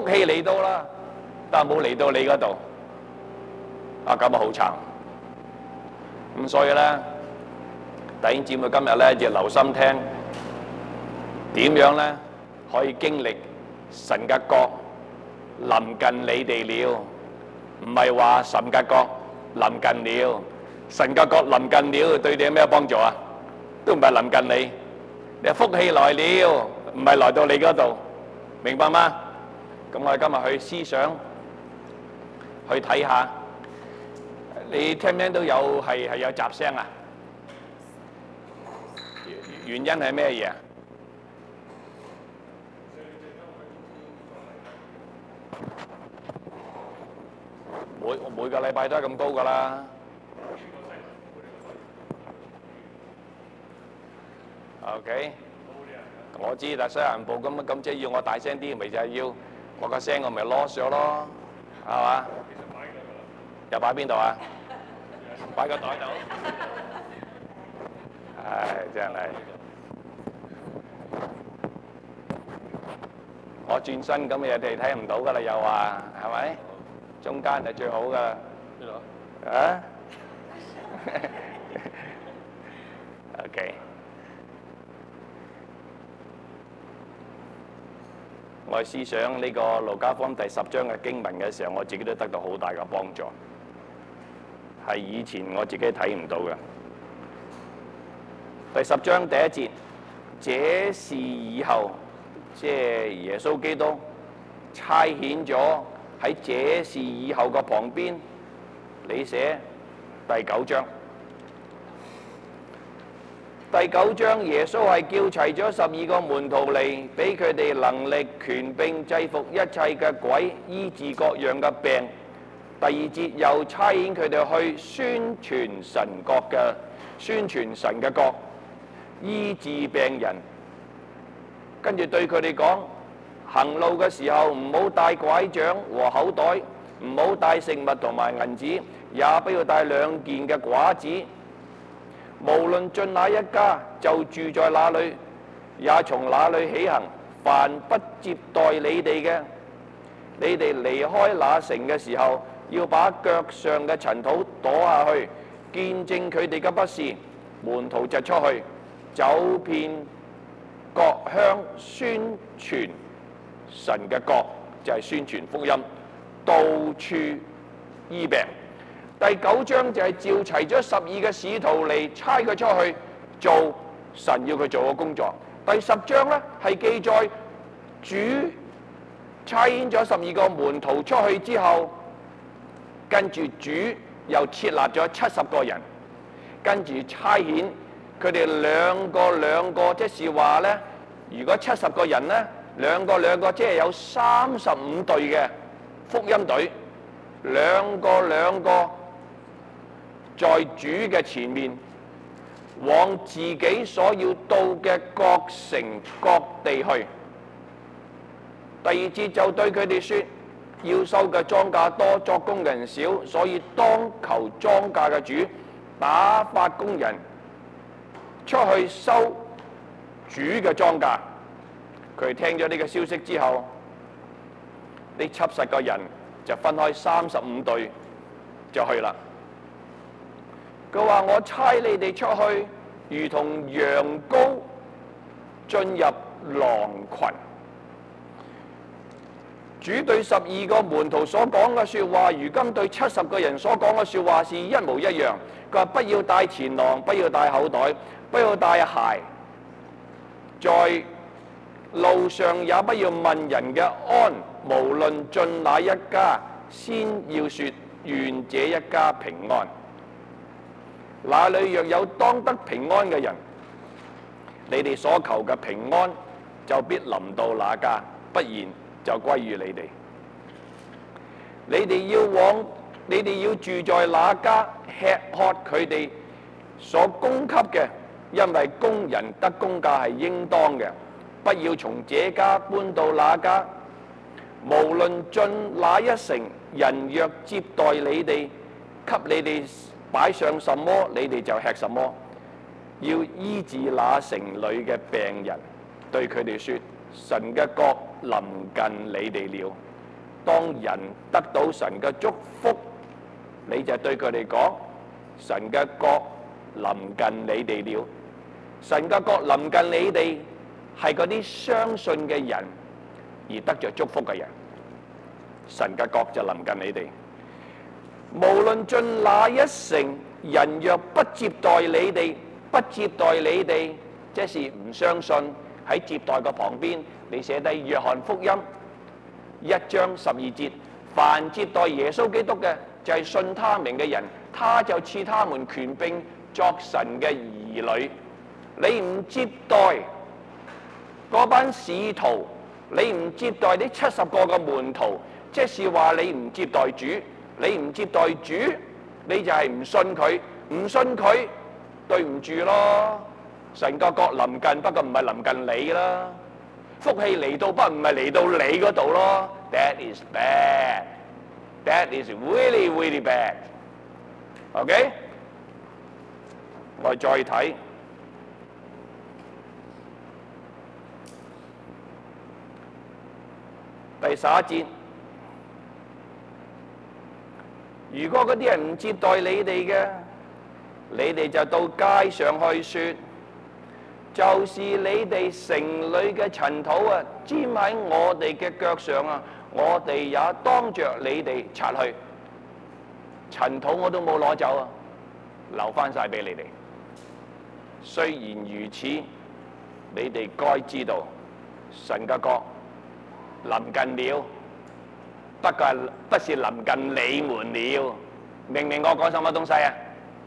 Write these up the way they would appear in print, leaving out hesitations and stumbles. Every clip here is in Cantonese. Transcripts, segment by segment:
福氣嚟到啦，但係冇嚟到你嗰度，啊咁啊好慘。咁所以咧，弟兄姊妹今日咧就留心聽，點樣咧可以經歷神嘅國臨近你哋了，唔係話神嘅國臨近了，神嘅國臨近了對你有咩幫助啊？都唔係臨近你，你福氣來了，唔係來到你嗰度，明白嗎？咁我哋今日去思想，去睇下，你聽唔聽到有係有雜聲啊？原因係咩嘢？每個禮拜都係咁高噶啦。OK， 我知，但係西人部咁即係要我大聲啲，咪就係要我個聲我咪攞咗咯，係嘛？又擺邊度啊？擺個袋度。唉，真係。我轉身咁你哋睇唔到噶啦，又話係咪？中間係最好噶。邊度啊？OK。我思想呢個路加福音第10章嘅經文嘅時候，我自己都得到好大嘅幫助，係以前我自己睇唔到嘅。第10章第1節，這事以後，即係耶穌基督差遣咗喺這事以後嘅旁邊，你寫第9章。第9章耶穌係叫齊咗12個門徒嚟，俾佢哋能力、權柄制服一切嘅鬼，醫治各樣嘅病。第2節又差遣佢哋去宣傳神嘅國，醫治病人。跟住對佢哋講，行路嘅時候唔好帶拐杖和口袋，唔好帶食物同埋銀子，也不要帶2件嘅褂子。無論進哪一家，就住在那裏，也從那裏起行。凡不接待你哋嘅，你哋離開那城嘅時候，要把腳上嘅塵土跺下去，見證佢哋嘅不是。門徒就出去，走遍各鄉，宣傳神嘅國，就係宣傳福音，到處醫病。第9章就係召齊咗12個使徒嚟，差佢出去做神要佢做嘅工作。第10章呢係記載主差遣咗12個門徒出去之後，跟住主又設立咗70個人，跟住差遣佢哋兩個，即是話呢，如果70個人呢，兩個，即係有35隊嘅福音隊，兩個。在主嘅前面，往自己所要到嘅各城各地去。第2節就對佢哋說，要收嘅莊稼多，作工嘅人少，所以當求莊稼嘅主打發工人出去收主嘅莊稼。佢哋聽咗呢個消息之後，呢70個人就分開35隊就去啦。佢話：我差你哋出去，如同羊羔進入狼群。主對12個門徒所講嘅說話，如今對70個人所講嘅說話是一模一樣。佢話：不要帶錢囊，不要帶口袋，不要帶鞋，在路上也不要問人嘅安。無論進哪一家，先要說願這一家平安。那裏若有當得平安嘅人，你哋所求嘅平安就必臨到那家，不然就歸於你哋。你哋要住在那家，吃喝佢哋所供給嘅，因為工人得工價係應當嘅。不要從這家搬到那家，無論進哪一城，人若接待你哋，給你哋擺上什麼，你哋就吃什麼。要醫治那城裏嘅病人，對佢哋說：神嘅國臨近你哋了。 當人得到神嘅祝福，你就對佢哋講：神嘅國臨近你哋了。神嘅國臨近你哋，係嗰啲相信嘅人而得着祝福嘅人。神嘅國就臨近你哋。無論進哪一城，人若不接待你哋，即是唔相信。喺接待嘅旁邊，你寫低約翰福音1章12節，凡接待耶穌基督嘅，就係信他名嘅人，他就賜他們權柄作神嘅兒女。你唔接待嗰班使徒，你唔接待呢70個嘅門徒，即是話你唔接待主，你唔接待主，你就係唔信佢，唔信佢，對唔住咯。神嘅國臨近，不過唔係臨近你啦。福氣嚟到，不過唔係嚟到你嗰度咯。That is bad. That is really, really bad. OK？ 我哋再睇第11節。如果嗰啲人唔接待你哋嘅，你哋就到街上去説，就是你哋城裏嘅塵土啊，沾喺我哋嘅腳上啊，我哋也當着你哋擦去。塵土我都冇攞走啊，留翻晒俾你哋。雖然如此，你哋該知道神嘅國臨近了，不過不是臨近你們了。明唔明我講什麼東西啊？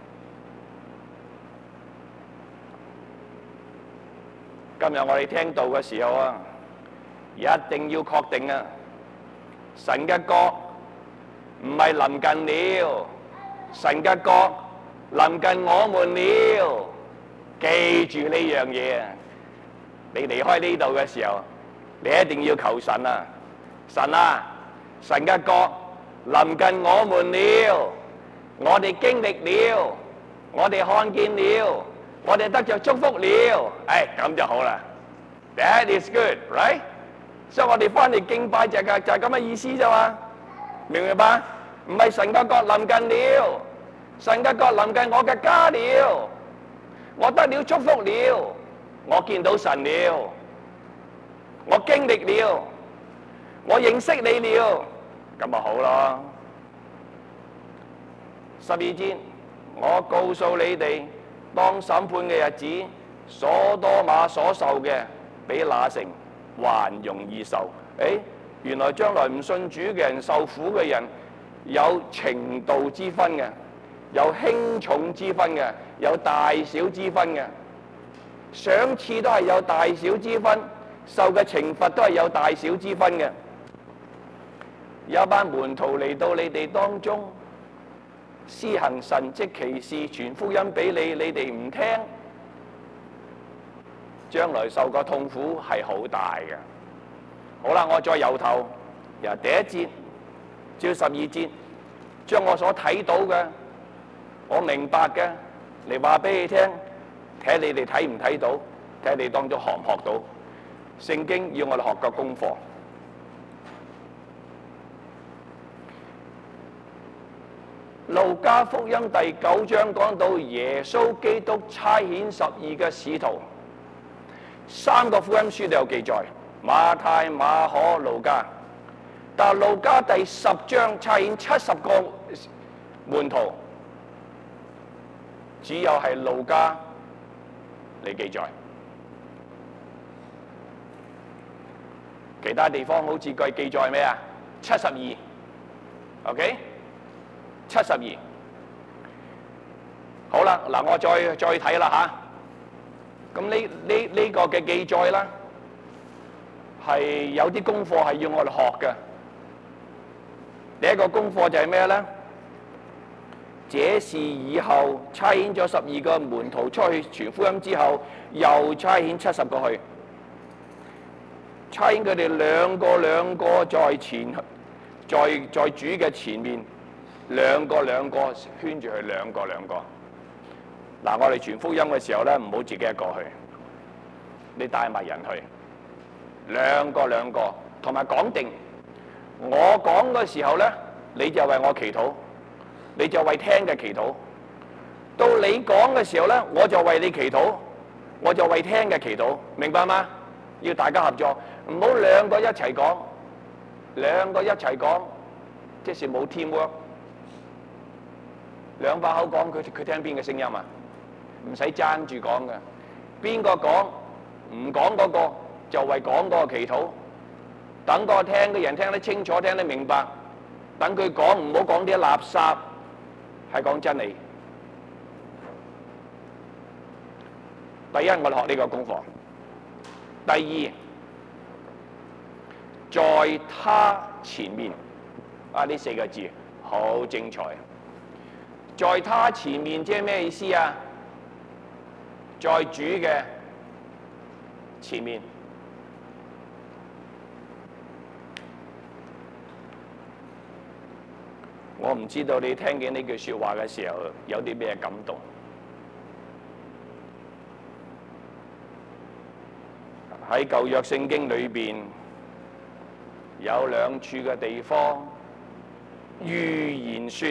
今日我哋聽到嘅時候啊，一定要確定啊，神嘅國唔係臨近了，神嘅國臨近我們了。記住呢樣嘢啊！你離開呢度嘅時候，你一定要求神啊！神啊，神嘅國臨近我們了，我哋經歷了，我哋看見了，我哋得着祝福了。咁就好啦。That is good, right？ 所以我哋翻嚟敬拜就係咁嘅意思啫嘛，明唔明白？唔係神嘅國臨近了，神嘅國臨近我嘅家了，我得了祝福了，我見到神了，我經歷了，我認識你了，咁咪好咯。12節，我告訴你哋，當審判嘅日子，所多瑪所受嘅，比那城還容易受。原來將來唔信主嘅人，受苦嘅人有程度之分嘅，有輕重之分嘅，有大小之分嘅，賞賜都係有大小之分，受嘅懲罰都係有大小之分嘅。有一班門徒嚟到你哋當中，施行神蹟奇事，傳福音俾你，你哋唔聽，將來受個痛苦係好大嘅。好啦，我再由頭，由第1節至12節，將我所睇到嘅，我明白嘅嚟話俾你聽，睇下你哋睇唔睇到，睇下你當中學唔學到。聖經要我哋學個功課。路加福音第9章講到耶穌基督差遣12個使徒，3個福音書都有記載，馬太、馬可、路加。但路加第10章差遣70個門徒，只有係路加嚟記載，其他地方好似佢記載咩啊？72，OK？ 72，好啦，嗱我再睇啦嚇。咁呢個嘅記載啦，係有啲功課係要我哋學嘅。第一個功課就係咩咧？這是以後差遣咗12個門徒出去傳福音之後，又差遣70個去，差遣佢哋兩個在前，在主嘅前面。兩個圈住佢，兩個。嗱，我哋傳福音嘅時候咧，唔好自己一個去，你帶埋人去，兩個，同埋講定我講嘅時候呢，你就為我祈禱，你就為聽嘅祈禱。到你講嘅時候呢，我就為你祈禱，我就為聽嘅祈禱，明白嗎？要大家合作，唔好兩個一齊講，兩個一齊講，即是冇 teamwork。兩把口講，佢聽邊個聲音啊？唔使爭住講嘅，邊個講唔講嗰個就為講嗰個祈禱，等個聽嘅人聽得清楚，聽得明白。等佢講，唔好講啲垃圾，係講真理。第一，我哋學呢個功課。第二，在他前面，啊！呢四個字好精彩。在他前面即係咩意思啊？在主嘅前面。我唔知道你聽見呢句説話嘅時候有啲咩感動。喺舊約聖經裏邊有兩處嘅地方預言說，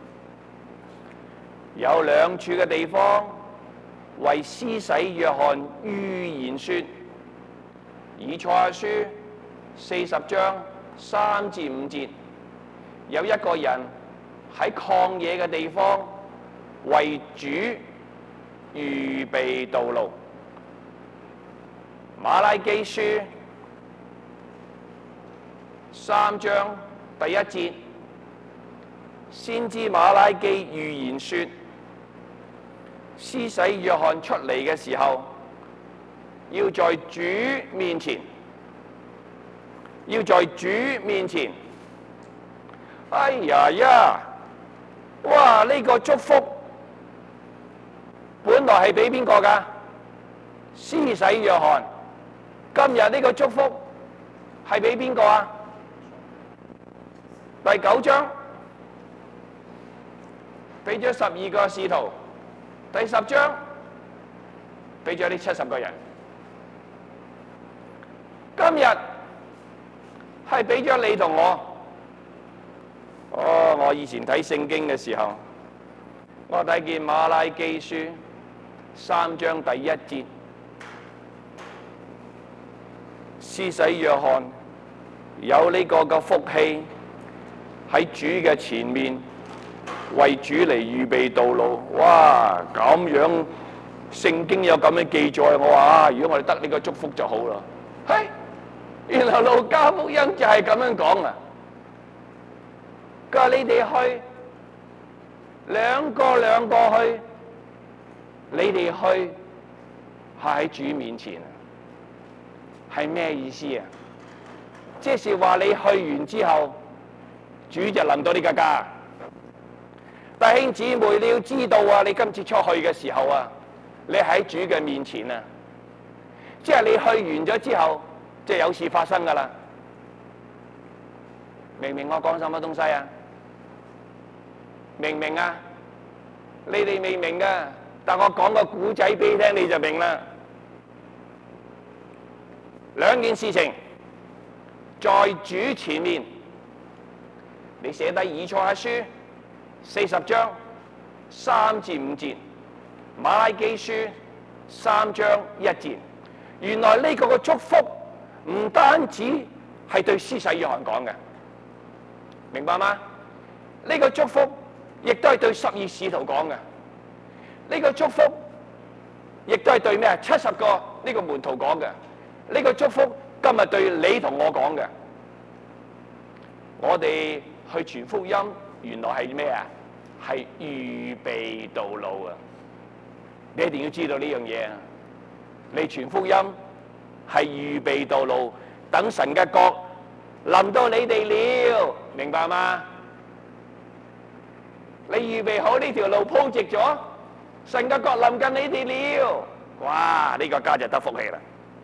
有兩處嘅地方為施洗約翰預言說。以賽亞書40章3至5節，有一個人喺曠野嘅地方為主預備道路。馬拉基書3章第1節，先知馬拉基預言說，施洗約翰出嚟嘅時候，要在主面前，要在主面前。哎呀呀！哇！呢個祝福本來係俾邊個㗎？施洗約翰。今日呢個祝福係俾邊個啊？第9章俾咗12個使徒，第10章俾咗呢70個人。今日係俾咗你同我。哦，我以前睇聖經嘅時候，我睇見馬拉基書3章第1節。施洗約翰有呢個嘅福氣喺主嘅前面為主嚟預備道路。哇！咁樣聖經有咁樣記載，我話如果我哋得呢個祝福就好啦。係，原來路加福音就係咁樣講啊！佢話你哋去兩個去，你哋去係喺主面前。係咩意思啊？即是話你去完之後，主就臨到呢個家。弟兄姊妹，你要知道啊，你今次出去嘅時候啊，你喺主嘅面前啊，即係你去完咗之後，即係有事發生噶啦。明唔明我講什麼東西啊？明唔明啊？你哋未明噶，但我講個古仔俾你聽，你就明啦。兩件事情，在主前面，你寫低以賽亞書40章3至5節，馬拉基書3章1節。原來呢個嘅祝福唔單止係對施洗約翰講嘅，明白嗎？呢個祝福亦都係對12使徒講嘅。呢個祝福亦都係對咩？70個呢個門徒講嘅。呢個祝福今日對你同我講嘅，我哋去傳福音，原來係咩啊？係預備道路啊！你一定要知道呢樣嘢啊！你傳福音係預備道路，等神嘅國臨到你哋了，明白嗎？你預備好呢條路鋪直咗，神嘅國臨近你哋了，哇！呢個家就得福氣啦！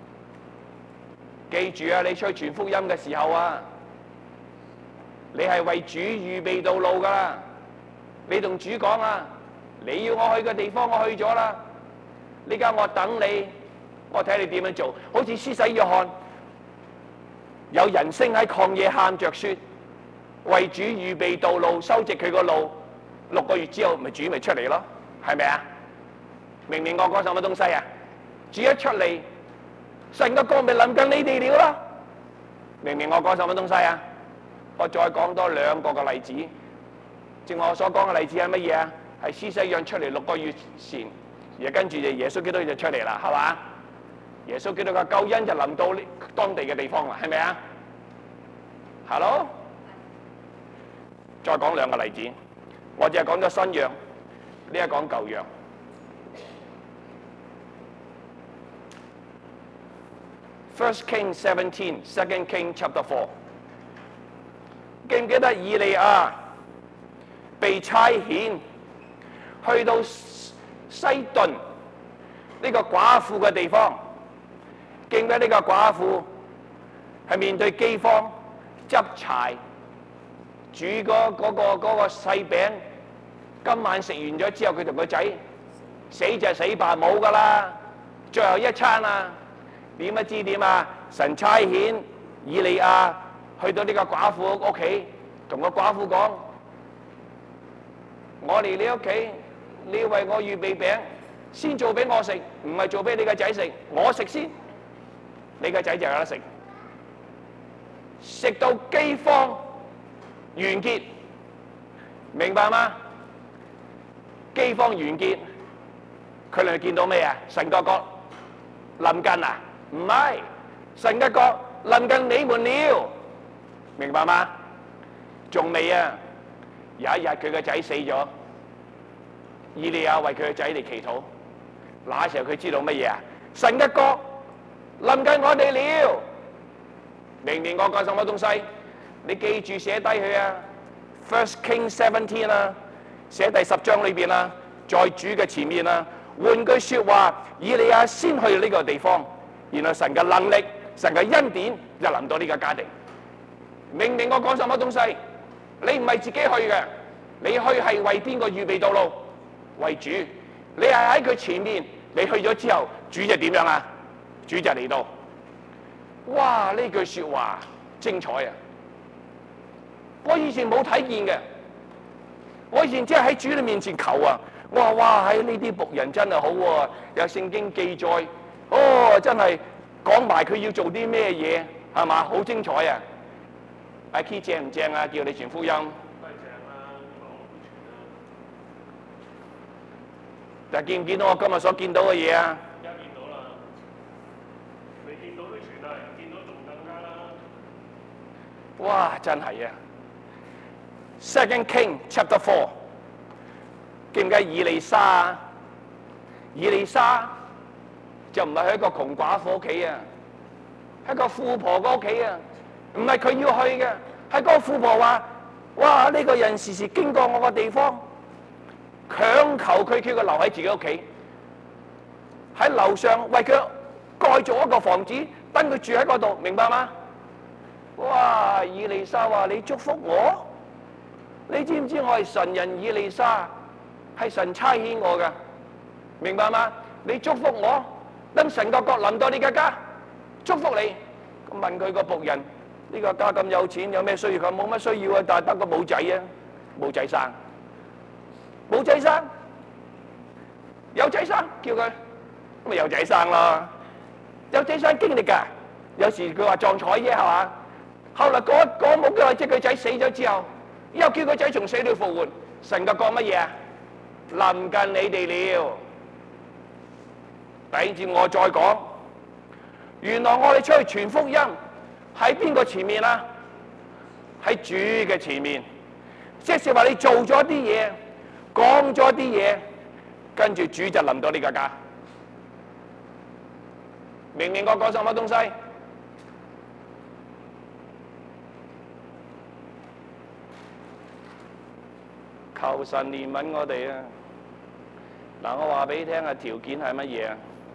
記住啊！你出去傳福音嘅時候啊，你係為主預備道路噶啦。你同主講啊，你要我去嘅地方我去咗啦，呢家我等你，我睇你點樣做。好似施洗約翰，有人聲喺曠野喊着說： 為主預備道路，修直佢個路。6個月之後，咪主咪出嚟咯，係咪啊？明唔明我講什麼東西啊？主一出嚟，神嘅國咪臨近你哋了咯。明唔明我講什麼東西啊？我再講多2個嘅例子。正我所講嘅例子係乜嘢啊？係施洗約出嚟6個月前，而跟住就耶穌基督就出嚟啦，係嘛？耶穌基督嘅救恩就臨到當地嘅地方啦，係咪啊？Hello？再講2個例子，我淨係講咗新約，呢一講舊約。First King 17, Second King chapter 4。記唔記得以利亞被差遣去到西頓呢個寡婦嘅地方？記唔記得呢個寡婦係面對饑荒，執柴煮嗰個細餅，今晚食完咗之後，佢同個仔死就死吧，冇噶啦，最後一餐啊！點不知點啊？神差遣以利亞去到呢個寡婦屋企，同個寡婦講：我嚟你屋企，你為我預備餅，先做俾我食，唔係做俾你個仔食，我食先，你個仔就有得食。食到饑荒完結，明白嗎？饑荒完結，佢哋見到咩啊？神個國臨近啊！唔係，神嘅國臨近你們了，明白嗎？仲未啊！有一日佢個仔死咗，以利亞為佢個仔嚟祈禱。那時候佢知道乜嘢啊？神嘅國臨近我哋了。明唔明我講什麼東西？你記住寫低佢啊 ！First King 17啊，寫第10章裏邊啊，在主嘅前面啊。換句説話，以利亞先去呢個地方。然後神嘅能力、神嘅恩典就臨到呢個家庭。明唔明我講什麼東西？你唔係自己去嘅，你去係為邊個預備道路？為主。你係喺佢前面，你去咗之後，主就點樣啊？主就嚟到。哇！呢句説話精彩啊！我以前冇睇見嘅，我以前只係喺主嘅面前求啊。我話哇，喺呢啲僕人真係好喎，有聖經記載。哦，真係講埋佢要做啲咩嘢，係嘛？好精彩啊！阿 Key 正唔正啊？叫你傳福音。正啦，但見唔見到我今日所見到嘅嘢啊？而家見到啦，未見到都傳啊，見到仲更加啦。哇！真係啊 ！Second King Chapter 4，記唔記得以利沙啊？以利沙就唔係喺一個窮寡婦屋企啊，喺個富婆個屋企啊，唔係佢要去嘅，係嗰個富婆話：哇！呢個人時時經過我個地方，強求佢叫佢留喺自己屋企，喺樓上為佢蓋造一個房子，等佢住喺嗰度，明白嗎？哇！以利沙話：你祝福我，你知唔知我係神人以利沙，係神差遣我㗎，明白嗎？你祝福我。等神個國臨到你嘅家，祝福你。咁問佢個僕人：呢個家咁有錢，有咩需要？佢冇乜需要啊，但係得個冇仔啊，冇仔生，冇仔生，有仔生叫佢，咁咪有仔生咯。有仔生經歷㗎，有時佢話撞彩啫，係嘛？後來嗰冇幾耐，即係佢仔死咗之後，又叫佢仔從死裏復活。神個國乜嘢啊？臨近你哋了。第住我再講，原來我哋出去傳福音喺邊個前面啊？喺主嘅前面，即係話你做咗啲嘢，講咗啲嘢，跟住主就臨到呢個家。明唔明我講什麼東西？求神憐憫我哋啊！嗱，我話俾你聽啊，條件係乜嘢啊？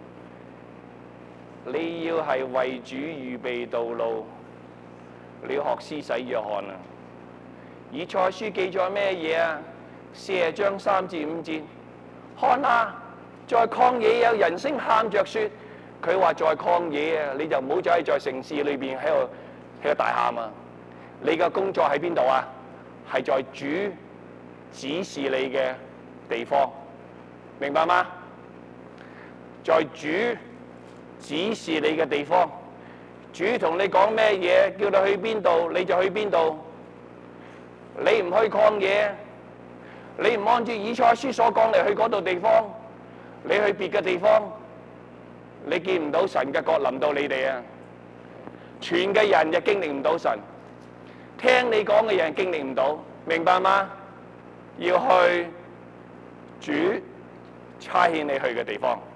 你要係為主預備道路，你要學施洗約翰啊！以賽書記載咩嘢啊？40章3至5節，看啊，在曠野有人聲喊着說，佢話在曠野啊，你就唔好走喺在城市裏邊喺度大喊啊！你嘅工作喺邊度啊？ 係在主指示你嘅地方，明白嗎？在主指示你嘅地方，主同你講咩嘢，叫你去邊度你就去邊度。你唔去曠野，你唔按照以賽亞書所講嚟去嗰度地方，你去別嘅地方，你見唔到神嘅國臨到你哋啊！全嘅人就經歷唔到神，聽你講嘅人經歷唔到，明白嗎？要去主差遣你去嘅地方，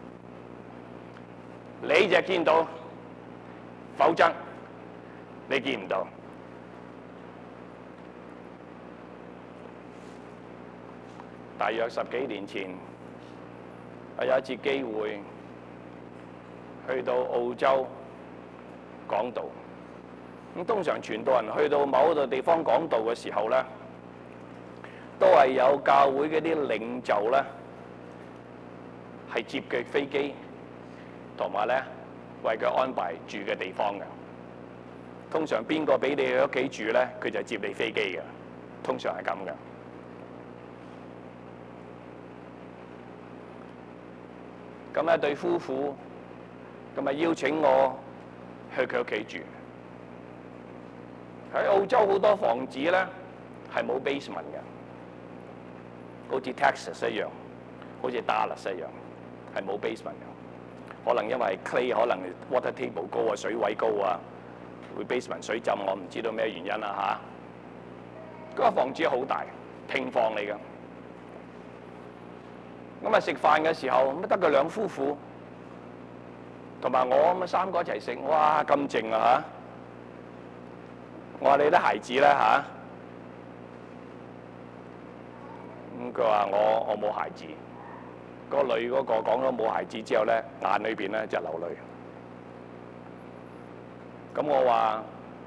你就見到，否則你見唔到。大約10幾年前，我有一次機會去到澳洲講道。咁通常傳道人去到某一個地方講道嘅時候咧，都係有教會嗰啲領袖咧，係接佢飛機，同埋咧為佢安排住嘅地方嘅。通常邊個俾你去屋企住咧，佢就接你飛機嘅。通常係咁嘅。咁一對夫婦咁咪邀請我去佢屋企住。喺澳洲好多房子咧係冇 basement 嘅，好似 Texas 一樣，好似 Dallas 一樣，係冇 basement 嘅。可能因為 clay 可能 water table 高啊，水位高啊，會 basement 水浸，我唔知道咩原因啦嚇。嗰個房子好大，平房嚟嘅。咁啊食飯嘅時候，咁得佢兩夫婦同埋我咁啊3個一齊食，哇咁靜啊嚇！我話你啲孩子咧嚇，咁佢話我冇孩子。個女嗰個講咗冇孩子之後咧，眼裏邊咧就流淚。咁我話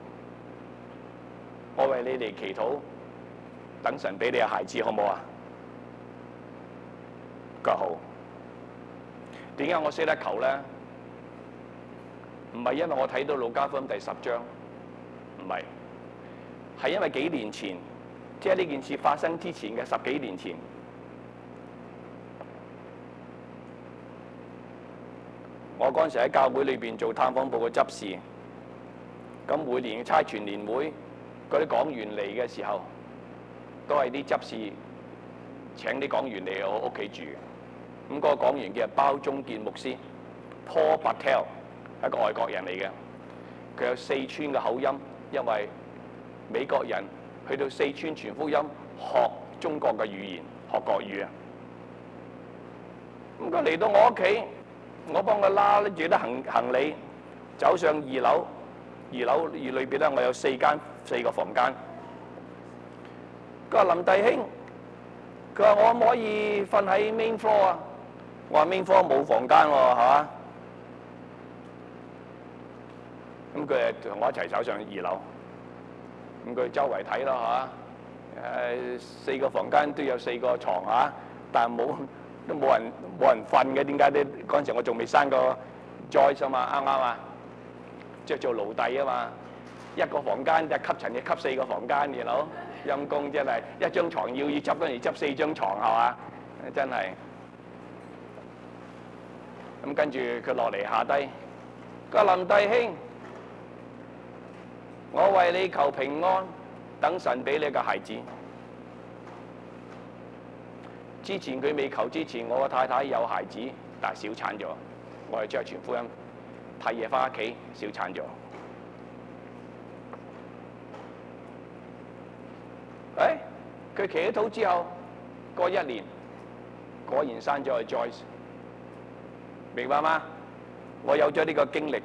我為你哋祈禱，等神俾你有孩子好唔好啊？佢話好。點解我識得求咧？唔係因為我睇到路加福音第10章，唔係，係因為幾年前，即係呢件事發生之前嘅10幾年前，我嗰陣時喺教會裏邊做探訪部嘅執事，咁每年嘅差傳年會嗰啲講員嚟嘅時候，都係啲執事請啲講員嚟我屋企住嘅。咁嗰個講員叫包中建牧師 ，Paul Patel， 係一個外國人嚟嘅。佢有四川嘅口音，因為美國人去到四川傳福音，學中國嘅語言，學國語啊。咁佢嚟到我屋企，我幫佢拉住啲行李，走上2樓。2樓裏邊咧，我有4個房間。佢話林弟兄，佢話我可唔可以瞓喺 main floor 啊？我話 main floor 冇房間喎，係嘛？咁佢誒同我一齊走上2樓。咁佢周圍睇啦嚇，4個房間都有4個床嚇，但係都冇人瞓嘅。點解咧？嗰陣時我仲未生個 Joyce 啊嘛，啱唔啱啊？即係做奴隸啊嘛，一個房間就吸塵要吸4個房間，大佬陰公真係一張床要執嗰陣時執4張床係嘛？真係。咁跟住佢落嚟下低，佢話林弟兄，我為你求平安，等神俾你個孩子。之前佢未求之前，我個太太有孩子，但係小產咗，我哋出去傳福音。睇嘢翻屋企，小產咗。佢祈咗禱之後，過1年，果然生咗個 Joyce， 明白嗎？我有咗呢個經歷，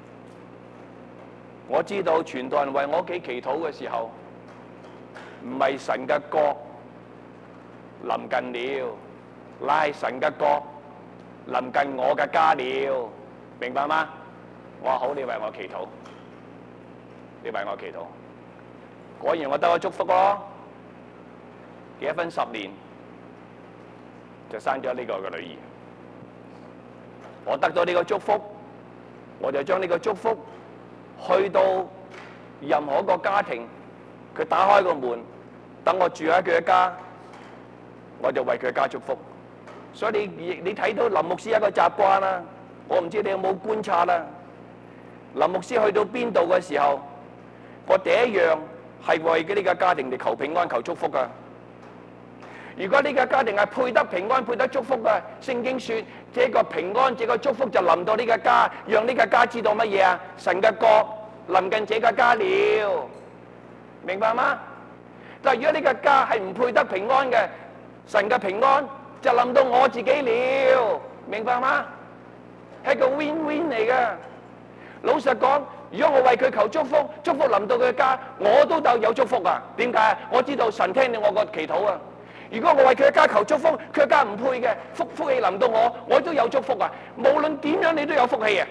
我知道傳道人為我屋企祈禱嘅時候，唔係神嘅國臨近了，乃係神嘅國臨近我嘅家了，明白嗎？我話好，你為我祈禱，你為我祈禱。果然我得咗祝福咯，結咗婚10年就生咗呢個嘅女兒。我得咗呢個祝福，我就將呢個祝福去到任何一個家庭，佢打開個門， 等我住喺佢嘅家，我就為佢嘅家祝福。所以你睇到林牧師一個習慣啦，我唔知你有冇觀察啦。林牧師去到邊度嘅時候，我第一樣係為呢個家庭嚟求平安、求祝福噶。如果呢個家庭係配得平安、配得祝福嘅，聖經說這個平安、這個祝福就臨到呢個家，讓呢個家知道乜嘢啊？神嘅國臨近這個家了，明白嗎？但係如果呢個家係唔配得平安嘅，神嘅平安就臨到我自己了，明白嗎？係個 win-win 嚟嘅。老實講，如果我為佢求祝福，祝福臨到佢嘅家，我都有祝福啊！點解？我知道神聽到我個祈禱啊！如果我為佢嘅家求祝福，佢嘅家唔配嘅，福氣臨到我都有祝福啊！無論點樣，你都有福氣啊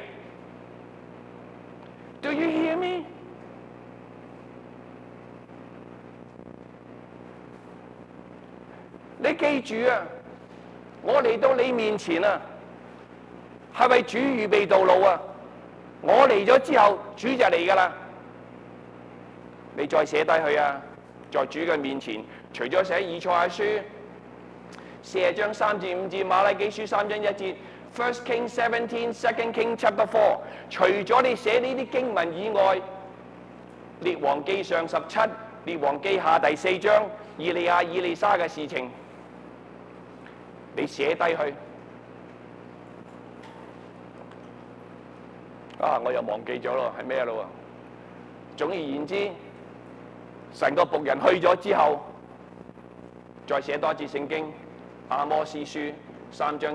！Do you hear me？ 你記住啊！我嚟到你面前啊，係為主預備道路啊！我嚟咗之後，主就嚟噶啦。你再寫低佢啊！在主嘅面前，除咗寫以賽亞書40章3至5節，馬拉基書3章1節 ，First King 17，Second King Chapter 4，除咗你寫呢啲經文以外，列王記上17，列王記下第4章，以利亞、以利沙嘅事情，你寫低去。啊！我又忘記咗咯，係咩咯？總而言之，神個僕人去咗之後，再寫多一節聖經，阿摩司書3章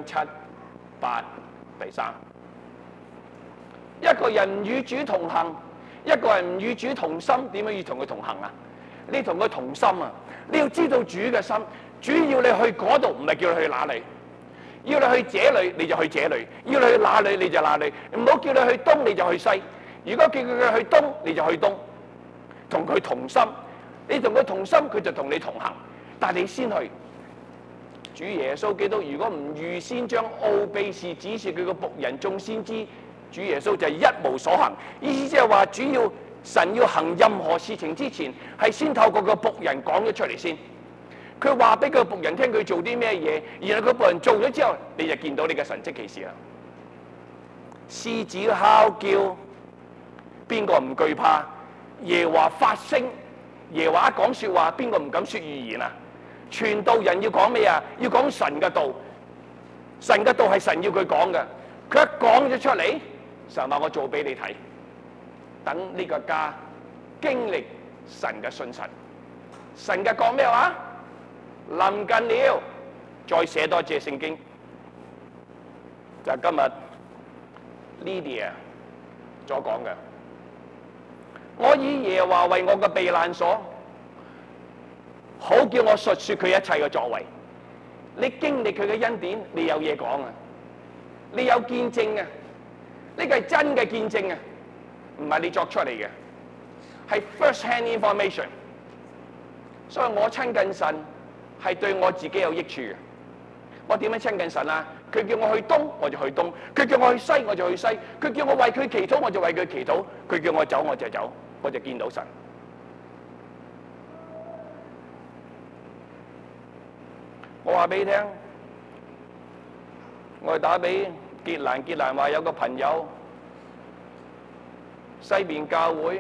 7、8第3。一個人唔與主同行，一個人唔與主同心，點樣要同佢同行啊？你同佢同心啊！你要知道主嘅心，主要你去嗰度，唔係叫你去哪裏。要你去這裏，你就去這裏；要你去哪裏，你就哪裏。唔好叫你去東，你就去西。如果叫佢去東，你就去東，同佢同心。你同佢同心，佢就同你同行。但係你先去。主耶穌基督如果唔預先將奧秘事指示佢個僕人眾先知，主耶穌就一無所行。意思即係話，主要神要行任何事情之前，係先透過個僕人講咗出嚟先。佢話俾個僕人聽佢做啲咩嘢，然後個僕人做咗之後，你就見到你嘅神蹟奇事啦。獅子哮叫，邊個唔懼怕？耶和華發聲，耶和華講說話，邊個唔敢說預言啊？傳道人要講咩啊？要講神嘅道，神嘅道係神要佢講嘅。佢一講咗出嚟，神話我做俾你睇，等呢個家經歷神嘅信實。神嘅講咩話？臨近了，再寫多節聖經，就係今日 Lydia 所講嘅。我以耶和華為我嘅避難所，好叫我述說佢一切嘅作為。你經歷佢嘅恩典，你有嘢講啊，你有見證啊，呢個係真嘅見證啊，唔係你作出嚟嘅，係 first hand information。所以我親近神係對我自己有益處嘅。我點樣親近神啊？佢叫我去東，我就去東；佢叫我去西，我就去西；佢叫我為佢祈禱，我就為佢祈禱；佢叫我走，我就走，我就見到神。我話俾你聽，我打俾傑蘭，傑蘭話有個朋友西邊教會。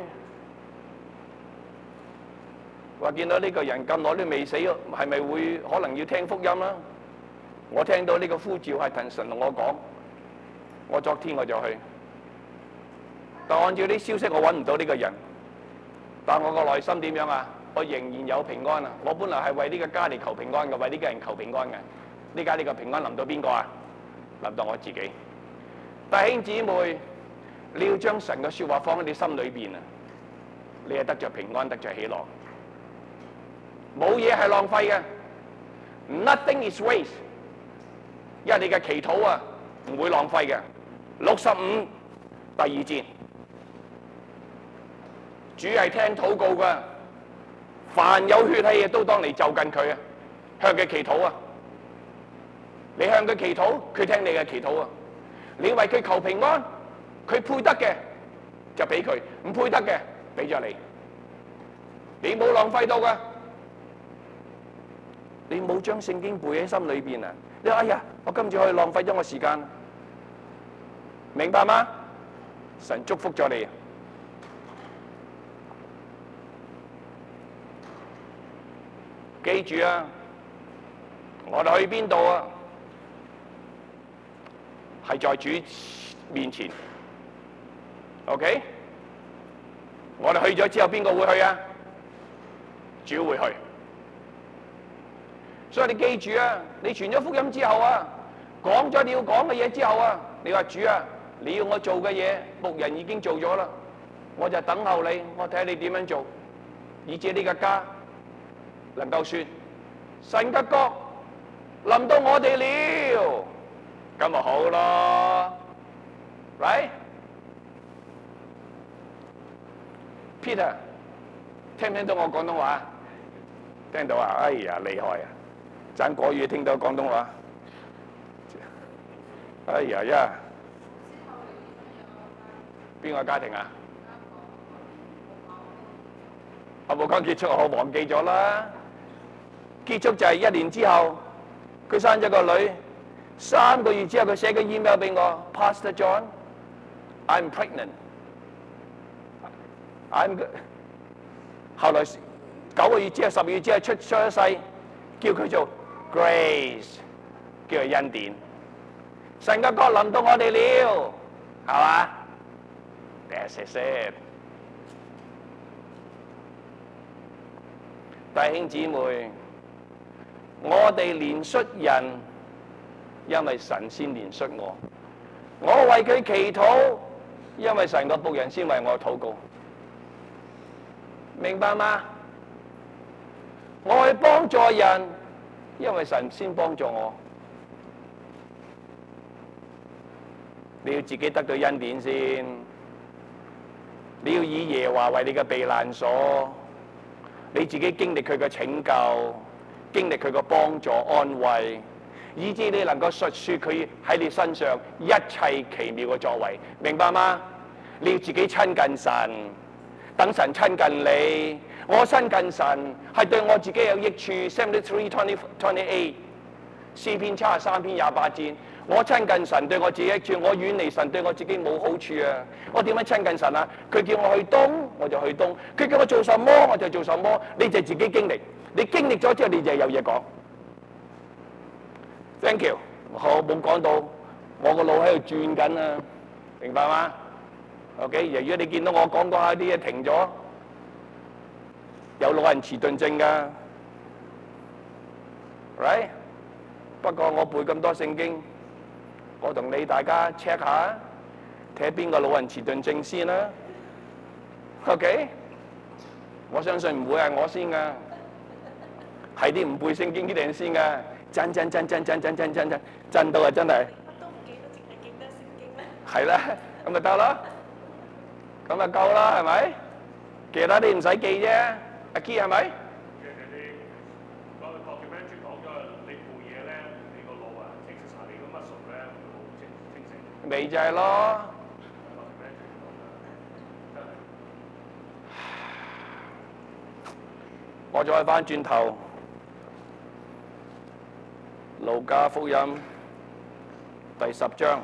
話見到呢個人咁耐都未死，係咪會可能要聽福音啦？我聽到呢個呼召係神同我講，我昨天我就去，但按照啲消息我揾唔到呢個人，但我個內心點樣啊？我仍然有平安啊！我本來係為呢個家嚟求平安嘅，為呢個人求平安嘅。呢家呢個平安臨到邊個啊？臨到我自己。弟兄姊妹，你要將神嘅說話放喺你心裏邊啊！你係得着平安，得着喜樂。冇嘢係浪費嘅 ，nothing is waste。因為你嘅祈禱啊，唔會浪費嘅。65第2節，主係聽禱告嘅，凡有血氣嘅都當嚟就近佢啊，向佢祈禱啊。你向佢祈禱，佢聽你嘅祈禱啊。你為佢求平安，佢配得嘅就俾佢，唔配得嘅俾咗你。你冇浪費到㗎。 你冇將聖經背喺心裏邊啊！你話哎呀，我今次可以浪費咗我時間，明白嗎？神祝福咗你。記住啊，我哋去邊度啊？係在主面前。OK？ 我哋去咗之後，邊個會去啊？主會去。所以你記住啊，你傳咗福音之後啊，講咗你要講嘅嘢之後啊，你話主啊，你要我做嘅嘢，僕人已經做咗啦，我就等候你，我睇下你點樣做，以致呢個家能夠說神嘅國臨到我哋了，咁咪好咯 ，right？ Peter， 聽唔聽到我廣東話？聽到啊！哎呀，厲害啊！盞國語聽到廣東話。哎呀呀！邊個家庭啊？我冇講結束，我忘記咗啦。結束就係1年之後，佢生咗個女。3個月之後，佢寫個 email 俾我 ，Pastor John，I'm pregnant。I'm good。後來9個月之後、10個月之後出咗世，叫佢做 Grace， 叫佢恩典。神嘅國臨到我哋了，係嘛 ？That's it。弟兄姊妹，我哋憐恤人，因為神先憐恤我。我為佢祈禱，因為神個僕人先為我禱告。明白嗎？我去幫助人，因為神先幫助我。你要自己得到恩典先，你要以耶和華為你嘅避難所，你自己經歷佢嘅拯救，經歷佢嘅幫助安慰，以致你能夠述說佢喺你身上一切奇妙嘅作為，明白嗎？你要自己親近神，等神親近你。我親近神係對我自己有益處。73:28，詩篇73篇28節。我親近神對我自己有益處，我遠離神對我自己冇好處啊！我點樣親近神啊？佢叫我去東，我就去東；佢叫我做什麼，我就做什麼。你就自己經歷，你經歷咗之後，你就有嘢講。Thank you。我冇講到，我個腦喺度轉緊啊，明白嗎 ？OK， 如果你見到我講下啲嘢停咗，有老人遲鈍症㗎 ，right？ 不過我背咁多聖經。我同你大家 check 下，睇下邊個老人遲鈍症先啦。OK， 我相信唔會係我先噶，係啲唔背聖經啲人先噶。真到啊，真係。乜都唔記得，淨係記得聖經咧。係啦，咁咪得咯，咁咪夠啦，係咪？其他啲唔使記啫。阿 Key 係咪？咪就係咯，我再翻轉頭，路加福音第10章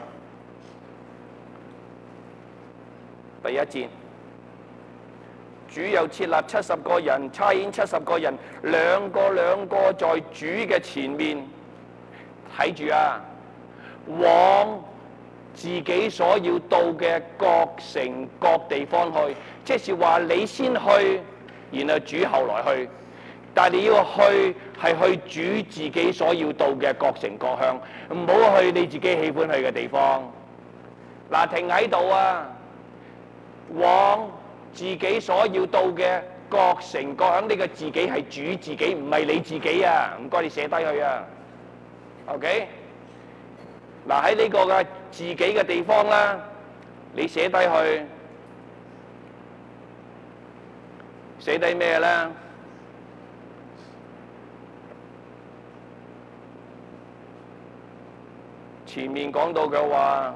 第1節，主又設立70個人，差遣70個人，兩個在主嘅前面，睇住啊，往自己所要到嘅各城各地方去，即是話你先去，然後主後來去。但係你要去係去主自己所要到嘅各城各鄉，唔好去你自己喜歡去嘅地方。嗱，停喺度啊！往自己所要到嘅各城各鄉，呢個自己係主自己，唔係你自己啊！唔該你寫低佢啊。OK。嗱，喺呢個嘅自己嘅地方啦，你寫低去，寫低咩咧？前面講到嘅話，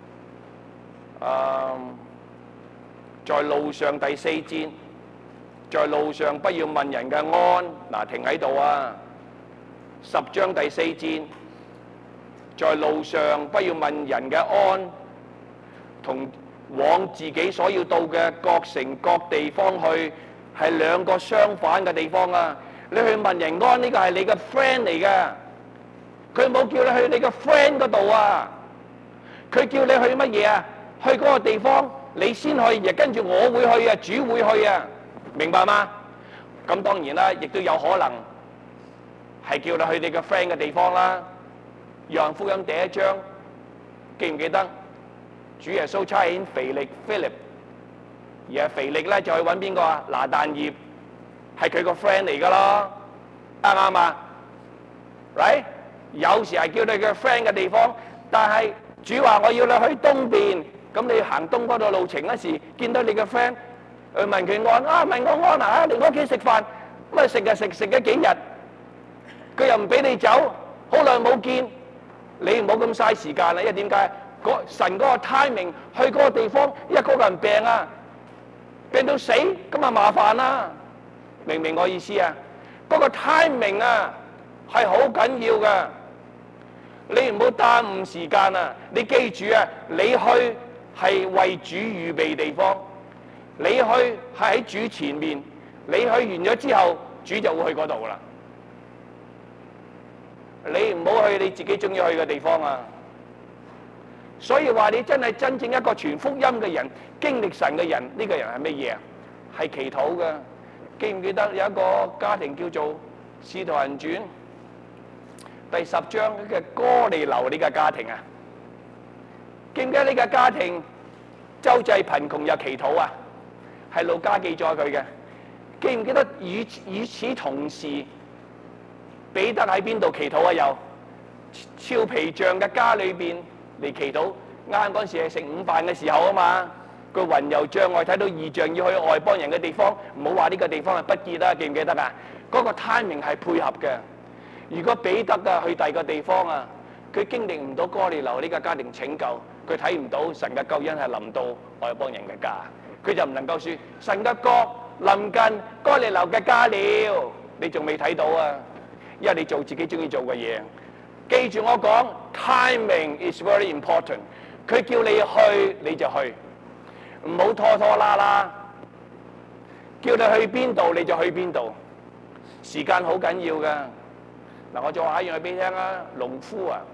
在路上第4節， 在路上不要問人嘅安。嗱，停喺度啊！10章第4節，在路上不要問人嘅安，同往自己所要到嘅各城各地方去，係兩個相反嘅地方啊！你去問人安，呢個係你嘅 friend 嚟嘅，佢冇叫你去你嘅 friend 嗰度啊！佢叫你去乜嘢啊？去嗰個地方，你先去，亦跟住我會去啊，主會去啊，明白嗎？咁當然啦，亦都有可能係叫你去你嘅 friend 嘅地方啦。約翰福音第1章，記唔記得？主耶穌差遣腓力 Philip， 而係腓力咧就去揾邊個啊？拿但業，係佢個 friend 嚟噶咯，啱唔啱啊 ？Right？ 有時係叫你嘅 friend 嘅地方，但係主話我要你去東邊，咁你行東嗰度路程嗰時，見到你嘅 friend， 去問佢安啊，問我安啊，嚟我屋企食飯，咁啊食咗幾日，佢又唔俾你走，好耐冇見，你唔好咁嘥時間啦，因為點解？神嗰個 timing 去嗰個地方，因為嗰個人病啊，病到死，咁啊麻煩啦，明唔明我意思啊？嗰個 timing 啊係好緊要噶，你唔好耽誤時間啊！你記住啊，你去係為主預備地方，你去係喺主前面，你去完咗之後，主就會去嗰度啦。你唔好去你自己中意去嘅地方啊！所以話你真係真正一個傳福音嘅人，經歷神嘅人，呢個人係乜嘢啊？係祈禱嘅。記唔記得有一個家庭叫做《使徒行傳》第10章嘅哥尼流呢個家庭啊？記唔記得呢個家庭周濟貧窮又祈禱啊？係路加記載佢嘅。記唔記得與此同時，彼得喺邊度祈禱啊？有俏皮匠嘅家裏邊嚟祈禱，啱嗰時係食午飯嘅時候啊嘛，佢魂遊障礙睇到異象，要去外邦人嘅地方，唔好話呢個地方係不潔啦，記唔記得啊？嗰個 timing 係配合嘅。如果彼得啊去第二個地方啊，佢經歷唔到哥尼流呢個家庭拯救，佢睇唔到神嘅救恩係臨到外邦人嘅家，佢就唔能夠說神嘅國臨近哥尼流嘅家了。你仲未睇到啊，因為你做自己中意做嘅嘢。記住我講 ，timing is very important。佢叫你去你就去，唔好拖拖拉拉。叫你去邊度你就去邊度，時間好緊要噶。嗱，我再話一樣嘢俾你聽啊，農夫啊，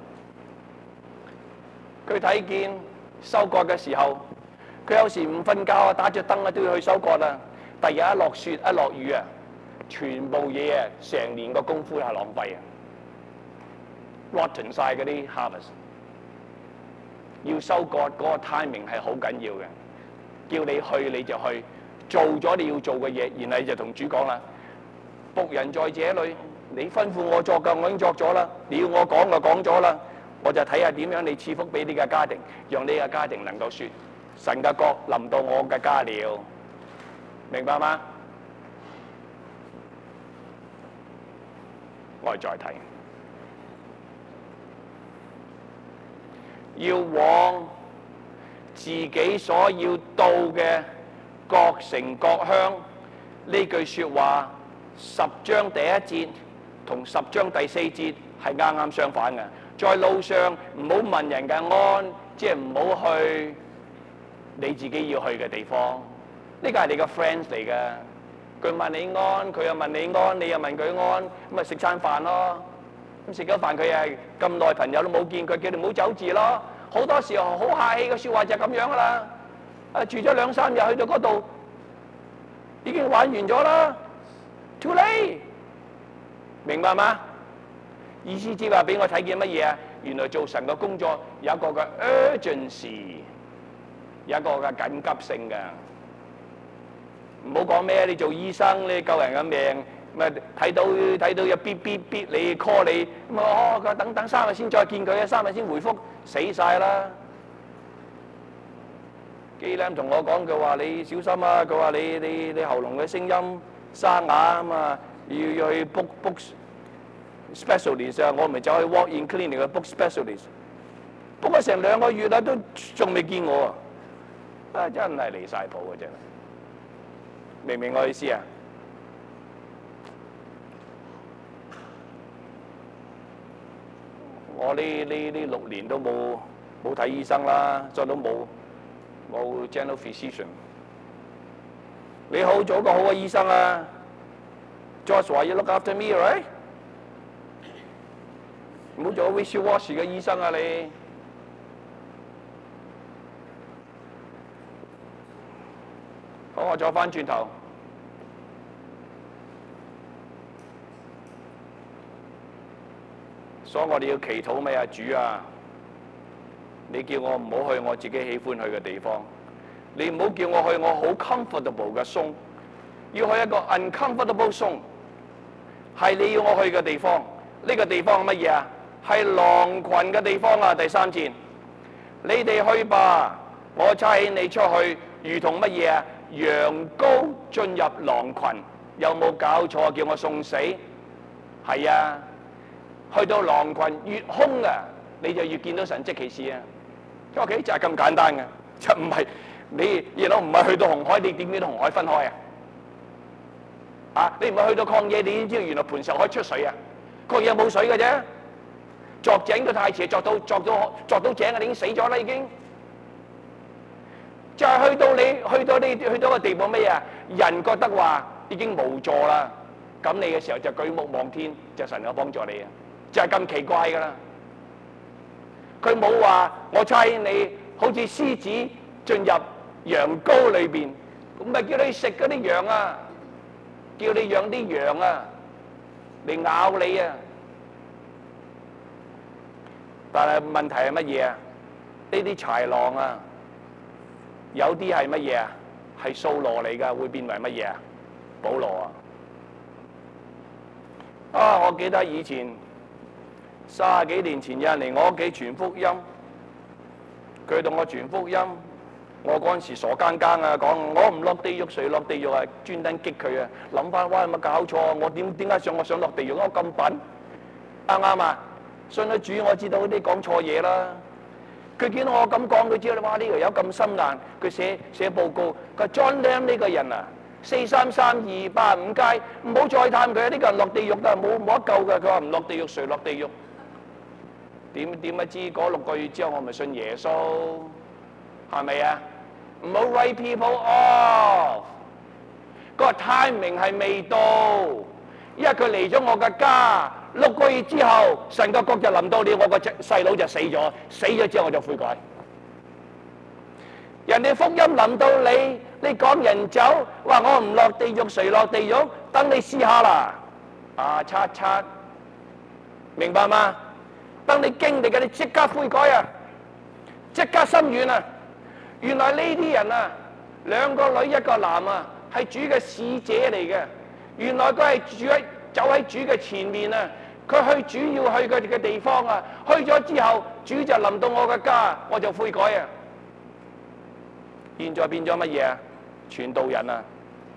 佢睇見收割嘅時候，佢有時唔瞓覺啊，打著燈啊都要去收割啊。第二日一落雪一落雨啊，全部嘢啊，成年個功夫係浪費啊！rotten 曬嗰啲 harvest， 要收割嗰個 timing 係好緊要嘅。叫你去你就去，做咗你要做嘅嘢，然後你就同主講啦。僕人在這裏，你吩咐我作嘅，我已經作咗啦。你要我講就講咗啦，我就睇下點樣你賜福俾呢個家庭，讓呢個家庭能夠説神嘅國臨到我嘅家了，明白嗎？我哋再睇。要往自己所要到嘅各城各鄉，呢句説話10章第1節同10章第4節係啱啱相反嘅。在路上唔好問人嘅安，即係唔好去你自己要去嘅地方。呢個係你個 friends 嚟嘅，佢問你安，佢又問你安，你又問佢安，咁咪食餐飯咯。咁食咗飯佢係咁耐朋友都冇見，佢叫你唔好走字咯。好多時候好客氣嘅説話就係咁樣噶啦。住咗2、3日去到嗰度，已經玩完咗啦。Too late， 明白嗎？意思即係話俾我睇見乜嘢啊？原來做神嘅工作有一個嘅 urgency， 有一個嘅緊急性嘅。唔好講咩，你做醫生你救人嘅命。咪睇到有嗶嗶嗶你 call 你咁啊！佢等3日先再見佢啊，3日先回覆，死晒啦！基林同我講，佢話你小心啊！佢話你喉嚨嘅聲音沙啞啊嘛，要去 book specialist 啊！我咪走去 walk in clinic 去 book specialist， book 咗成2個月啦，都仲未見我啊！真係離晒譜啊！真係，明唔明我意思啊？ 我呢6年都冇睇醫生啦，所以都冇 general physician。你好做個好嘅醫生啊 ，George 話要 look after me，right？ 唔好做 wishy-washy 嘅醫生啊你。好，我再翻轉頭。所以我哋要祈禱咩啊？主啊，你叫我唔好去我自己喜歡去嘅地方，你唔好叫我去我好 comfortable 嘅松，要去一個 uncomfortable 松，係你要我去嘅地方。呢個地方係乜嘢啊？係狼群嘅地方啊！第3節，你哋去吧，我差遣你出去，如同乜嘢啊？羊羔進入狼群，有冇搞錯？叫我送死？係啊！去到狼群越兇啊，你就越見到神蹟奇事啊。OK， 就係咁簡單嘅，就唔係你唔係去到紅海，你點知道紅海分開啊？啊，你唔係去到曠野，你點知道原來磐石可以出水啊？曠野冇水嘅啫，鑿井都太遲，鑿到井啊，你已經死咗啦已經。就係去到個地步咩啊？人覺得話已經無助啦，咁你嘅時候就舉目望天，就神有幫助你啊！就係咁奇怪噶啦，佢冇話我差你好似獅子進入羊羔裏邊，唔係叫你食嗰啲羊啊，叫你養啲羊啊嚟咬你啊！但係問題係乜嘢啊？呢啲豺狼啊，有啲係乜嘢啊？係掃羅嚟噶，會變為乜嘢啊？保羅啊！啊，我記得以前30幾年前有人嚟我屋企傳福音，佢同我傳福音，我嗰陣時傻更更啊，講我唔落地獄，誰落地獄啊？專登激佢啊！諗翻哇，有冇搞錯啊？我點解我想落地獄？我咁笨，啱唔啱啊？信咗主，我知道啲講錯嘢啦。佢見到我咁講，佢知道哇呢條友咁心硬，佢寫報告，佢話 John Lam 呢個人啊，433-285街，唔好再探佢啊！呢個人落地獄噶，冇得救噶。佢話唔落地獄，誰落地獄？點不知嗰6個月之後，我咪信耶穌，係咪啊？唔好 write people off， 個 timing 係未到，因為佢嚟咗我嘅家6個月之後，神個國就臨到了，我個細佬就死咗，死咗之後我就悔改。人哋福音臨到你，你趕人走，話我唔落地獄，誰落地獄？等你試下啦，啊，7，明白嗎？當你經歷嘅，你即刻悔改啊，即刻心軟啊！原來呢啲人啊，2個女1個男啊，係主嘅使者嚟嘅。原來佢係走喺主嘅前面啊！佢去主要去嘅地方啊，去咗之後，主就臨到我嘅家，我就悔改啊！現在變咗乜嘢啊？傳道人啊，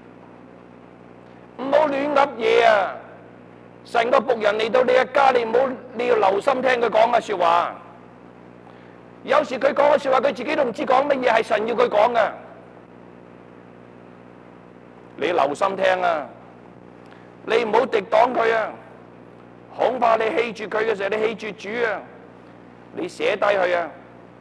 唔好亂噏嘢啊！神個僕人嚟到你嘅家，你要留心聽佢講嘅說話。有時佢講嘅說話，佢自己都唔知講乜嘢，係神要佢講嘅。你留心聽啊！你唔好敵擋佢啊！恐怕你棄住佢嘅時候，你棄住主啊！你寫低佢啊！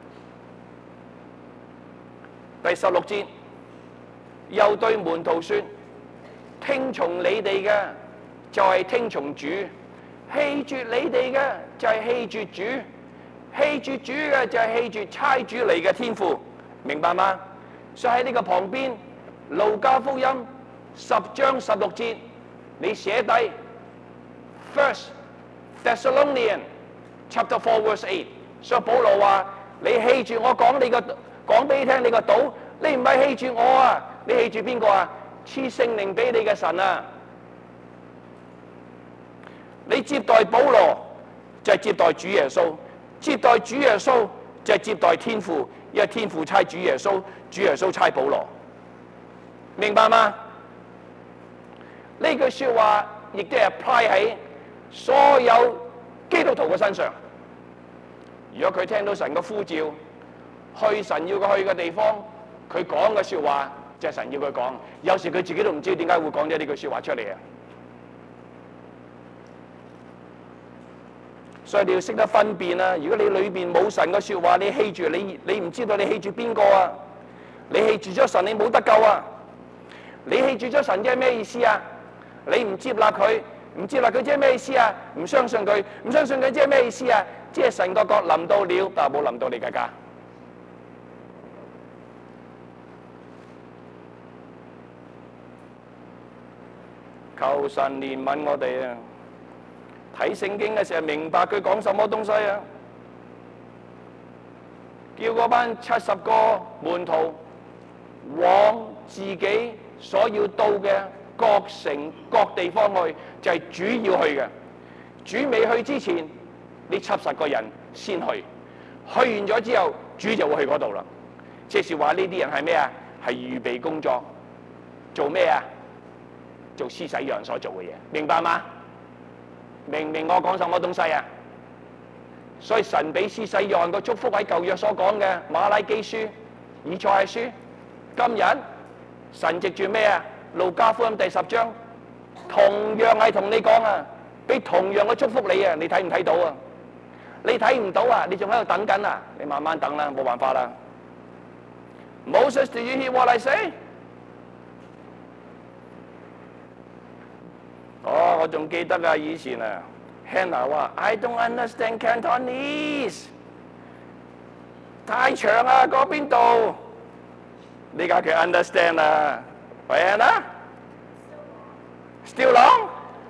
第16節，又對門徒說：聽從你哋嘅就係聽從主，棄絕你哋嘅就係棄絕主，棄絕主嘅就係棄絕差主嚟嘅天父，明白嗎？所以喺呢個旁邊，路加福音10章16節，你寫低 First Thessalonians chapter 4 verse 8。所以保羅話：你棄絕我講俾你聽，你個道，你唔係棄絕我啊，你棄絕邊個啊？賜聖靈俾你嘅神啊！你接待保羅就係接待主耶穌，接待主耶穌就係接待天父，因為天父差主耶穌，主耶穌差保羅，明白嗎？呢句說話亦都係 apply 喺所有基督徒嘅身上。如果佢聽到神嘅呼召，去神要佢去嘅地方，佢講嘅說話就係神要佢講。有時佢自己都唔知點解會講咗呢句說話出嚟啊！ 所以你要識得分辨啊！如果你裏邊冇神嘅説話，你棄住你唔知道你棄住邊個啊？你棄住咗神，你冇得救啊！你棄住咗神即係咩意思啊？你唔接納佢，唔接納佢即係咩意思啊？唔相信佢，唔相信佢即係咩意思啊？即係神個國臨到了，但係冇臨到你嘅家。求神憐憫我哋啊！睇聖經嘅時候明白佢講什麼東西啊！叫嗰班70個門徒往自己所要到嘅各城各地方去，就係主要去嘅。主未去之前，呢70個人先去，去完咗之後，主就會去嗰度啦。即是話呢啲人係咩啊？係預備工作，做咩啊？做施洗約翰所做嘅嘢，明白嗎？明唔明我講什麼東西啊？所以神俾施洗約翰個祝福喺舊約所講嘅馬拉基書、以賽亞書，今日神藉住咩啊？路加福音第10章，同樣係同你講啊，俾同樣嘅祝福你啊！你睇唔睇到啊？你睇唔到啊？你仲喺度等緊啊？你慢慢等啦，冇辦法啦。Moses, do you hear what I say？哦，我仲記得啊，以前啊 ，Hannah 話 I don't understand Cantonese， 太長啊，嗰邊度？呢家佢 understand 啦，喂 Hannah，still long？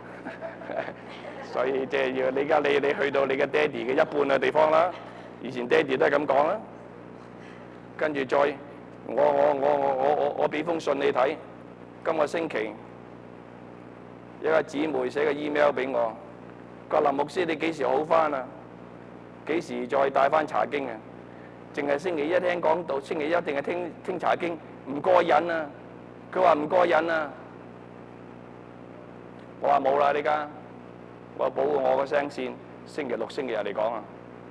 所以即係要你而家你去到你嘅爹哋嘅一半嘅地方啦。以前爹哋都係咁講啦，跟住再我俾封信你睇，今個星期。一個姊妹寫個 email 俾我，佢話林牧師你幾時好返啊？幾時再帶返查經啊？淨係星期一聽講道，星期一定係聽查經，唔過癮啊！佢話唔過癮啊！我話冇啦，呢家我保護我個聲線，星期六、星期日嚟講啊。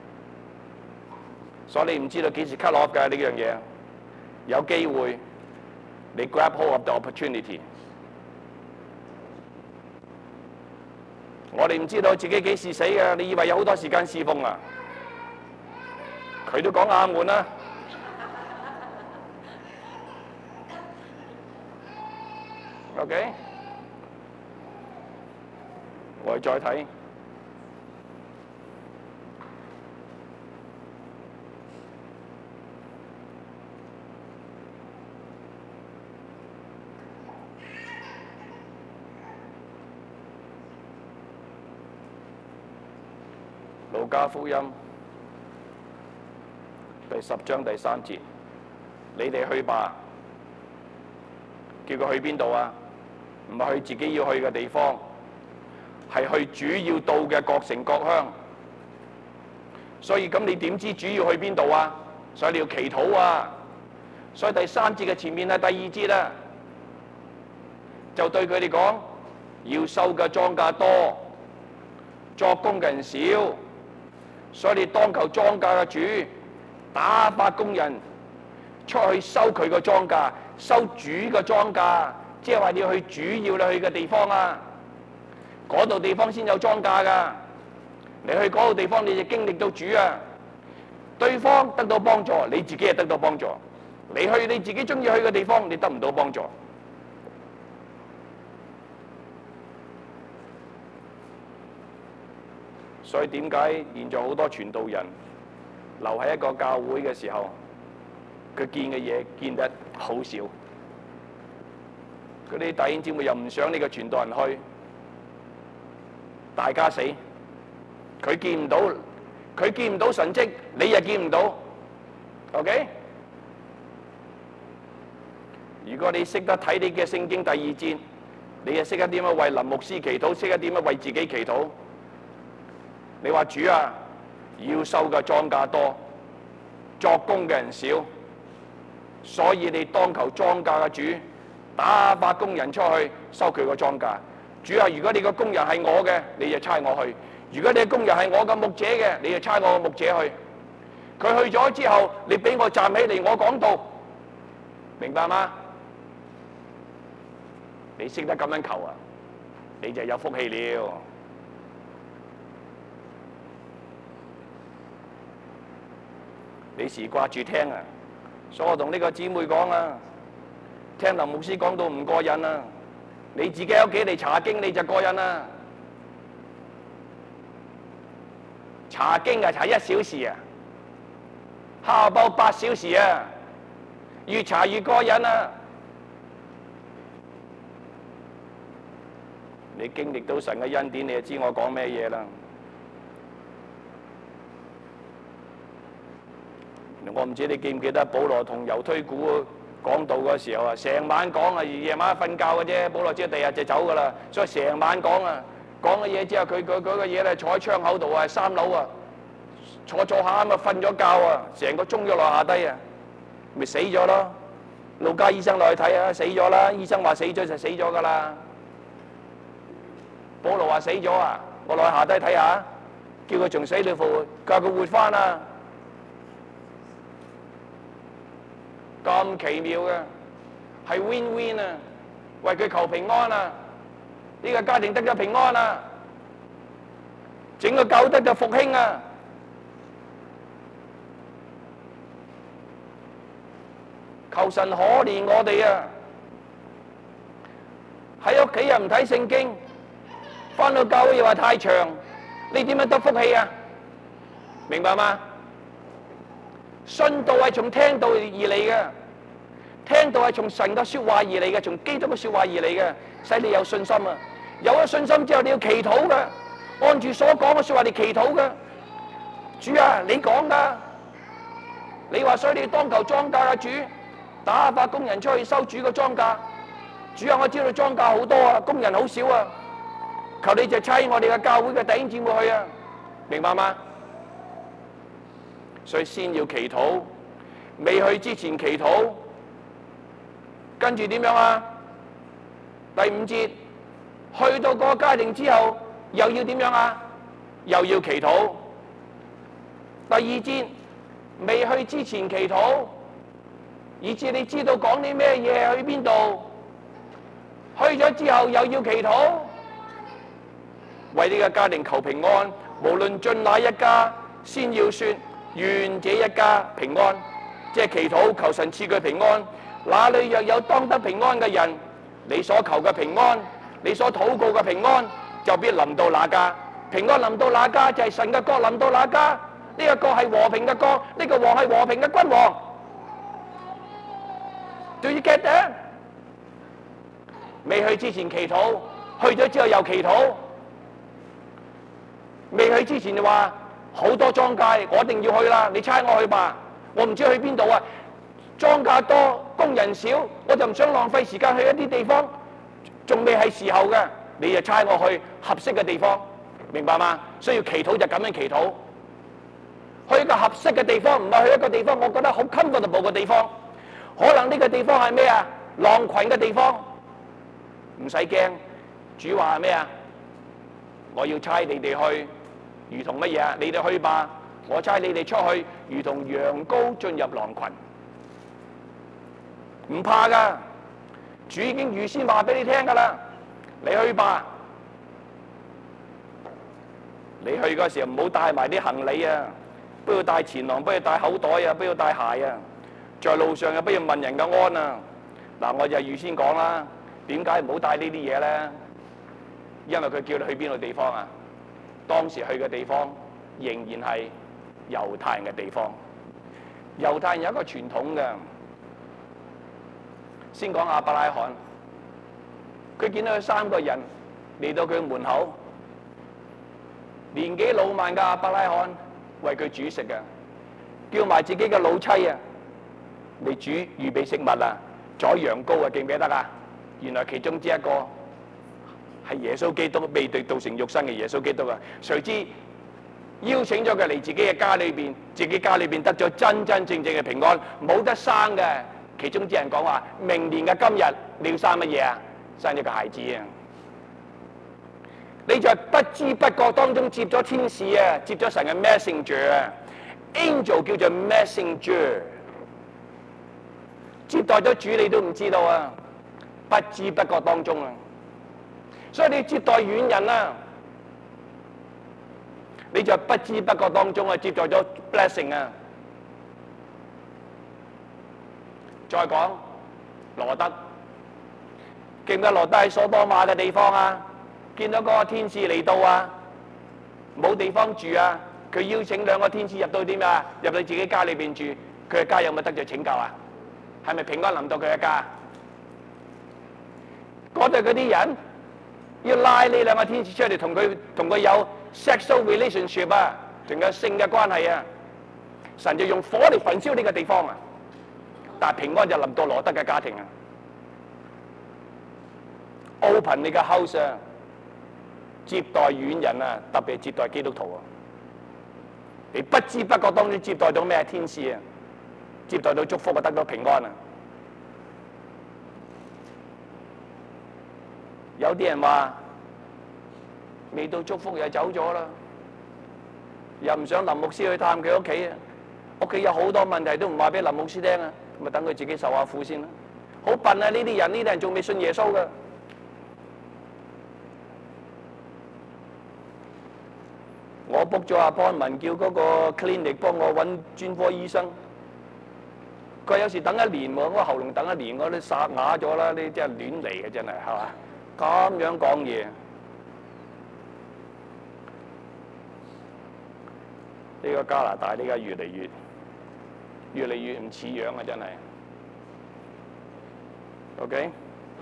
所以你唔知道幾時 cut off 㗎呢樣嘢，有機會你 grab hold of the opportunity。我哋唔知道自己幾時死嘅，你以為有好多時間侍奉啊？佢都講阿門啦。OK， 我哋再睇路加福音第10章第3節，你哋去吧。叫佢去邊度啊？唔係去自己要去嘅地方，係去主要到嘅各城各鄉。所以咁你點知主要去邊度啊？所以你要祈禱啊。所以第3節嘅前面係第2節啊，就對佢哋講：要收嘅莊稼多，作工嘅人少。所以你當求莊稼嘅主打發工人出去收佢個莊稼，收主嘅莊稼，即係話你要去主要你去嘅地方啊！嗰度地方先有莊稼㗎，你去嗰度地方你就經歷到主啊！對方得到幫助，你自己係得到幫助。你去你自己中意去嘅地方，你得唔到幫助。所以點解現在好多傳道人留喺一個教會嘅時候，佢見嘅嘢見得好少。嗰啲弟兄姊妹又唔想呢個傳道人去，大家死。佢見唔到神蹟，你又見唔到。OK？ 如果你識得睇你嘅聖經第2節，你又識得點樣為林牧師祈禱，識得點樣為自己祈禱。你話主啊，要收嘅莊稼多，作工嘅人少，所以你當求莊稼嘅主打發工人出去收佢個莊稼。主啊，如果你個工人係我嘅，你就差我去；如果你嘅工人係我嘅牧者嘅，你就差我嘅牧者去。佢去咗之後，你俾我站起嚟，我講道，明白嗎？你識得咁樣求啊，你就有福氣了。 你時掛住聽啊，所以我同呢個姊妹講啊，聽林牧師講到唔過癮啊，你自己喺屋企嚟查經你就過癮啦。查經啊，查1小時啊，下晝8小時啊，越查越過癮啊！你經歷到神嘅恩典，你就知我講咩嘢啦。我唔知你記唔記得保羅同猶推古講道嗰時候啊，成晚講啊，夜晚瞓覺嘅啫。保羅知道第日就走噶啦，所以成晚講啊，講嘅嘢之後，佢個嘢咧坐喺窗口度啊，3樓啊，坐下咁啊瞓咗覺啊，成個鐘咗落下低啊，咪死咗咯。路加醫生落去睇啊，死咗啦，醫生話死咗就死咗噶啦。保羅話死咗啊，我落去下低睇下，叫佢從死裏復活，叫佢活翻啊！咁奇妙嘅，係 win-win 啊！為佢求平安啊！呢個家庭得咗平安啊！整個教得咗復興啊！求神可憐我哋啊！喺屋企又唔睇聖經，返到教會又話太長，你點樣得福氣啊？明白嗎？信道係從聽道而嚟嘅，聽道係從神嘅說話而嚟嘅，從基督嘅說話而嚟嘅，使你有信心啊！有咗信心之後，你要祈禱嘅，按住所講嘅說話嚟祈禱嘅。主啊，你講噶，你話所以你當求莊稼啊，主打發工人出去收主嘅莊稼。主啊，我知道莊稼好多啊，工人好少啊，求你就差我哋嘅教會嘅弟兄姊妹去啊，明白嗎？所以先要祈禱，未去之前祈禱，跟住點樣啊？第5節，去到嗰個家庭之後，又要點樣啊？又要祈禱。第2節，未去之前祈禱，以至你知道講啲咩嘢，去邊度，去咗之後又要祈禱，為呢個家庭求平安，無論進哪一家，先要說願這一家平安，即係祈禱求神賜佢平安。那裏若有當得平安嘅人，你所求嘅平安，你所禱告嘅平安，就必臨到那家。平安臨到那家，就係神嘅國臨到那家。呢個國係和平嘅國，呢個王係和平嘅君王。Do you get that？未去之前祈禱，去咗之後又祈禱。未去之前就話好多莊稼，我一定要去啦，你差我去吧。我唔知去邊度啊，莊稼多，工人少，我就唔想浪費時間去一啲地方，仲未係時候嘅，你就差我去合適嘅地方，明白嗎？需要祈禱就咁樣祈禱，去一個合適嘅地方，唔係去一個地方我覺得好 comfortable 嘅地方，可能呢個地方係咩啊？狼群嘅地方，唔使驚，主話係咩啊？我要差你哋去，如同乜嘢啊？你哋去吧，我差你哋出去，如同羊羔進入狼群，唔怕噶，主已經預先話俾你聽噶啦，你去吧。你去嗰時候唔好帶埋啲行李啊，不要帶錢囊，不要帶口袋啊，不要帶鞋啊，在路上又不要問人嘅安啊。嗱，我就預先講啦，點解唔好帶呢啲嘢咧？因為佢叫你去邊個地方啊？當時去嘅地方仍然係猶太人嘅地方。猶太人有一個傳統嘅，先講亞伯拉罕，佢見到有3個人嚟到佢門口，年紀老邁嘅亞伯拉罕為佢煮食嘅，叫埋自己嘅老妻啊嚟煮預備食物啊，宰羊羔啊，記唔記得啊？原來其中之一個係耶穌基督，未道成肉身嘅耶穌基督啊！誰知邀請咗佢嚟自己嘅家裏邊，自己家裏邊得咗真真正正嘅平安，冇得生嘅。其中之人講話：明年嘅今日你要生乜嘢啊？生一個孩子啊！你在不知不覺當中接咗天使啊，接咗神嘅 messenger 啊 ，angel 叫做 messenger， 接待咗主你都唔知道啊！不知不覺當中啊！所以你接待遠人啊，你就不知不覺當中啊接待咗 blessing 啊， 再講羅德，記唔記得羅德喺所多瑪嘅地方啊？見到嗰個天使嚟到啊，冇地方住啊，佢邀請兩個天使入到點啊？入到自己家裏邊住，佢嘅家有冇得着拯救啊？係咪平安臨到佢嘅家？嗰度嗰啲人要拉呢兩個天使出嚟，同佢有 sexual relationship 啊，仲有性嘅關係啊！神就用火嚟焚燒呢個地方啊！但係平安就臨到羅德嘅家庭啊 ！Open 你嘅 house 啊，接待遠人啊，特別係接待基督徒啊！你不知不覺當中接待到咩天使啊？接待到祝福啊，得到平安啊！有啲人話未到祝福又走咗啦，又唔想林牧師去探佢屋企啊！屋企有好多問題都唔話俾林牧師聽啊，咪等佢自己受下苦先啦。好笨啊！呢啲人仲未信耶穌噶。我 book 咗阿邦文叫嗰個 clinic 幫我揾專科醫生，佢有時等一年喎，我喉嚨等一年我都沙啞咗啦，呢啲真係亂嚟嘅真係，係嘛？咁樣講嘢，呢個加拿大呢家越嚟越唔似樣啊！真係 ，OK。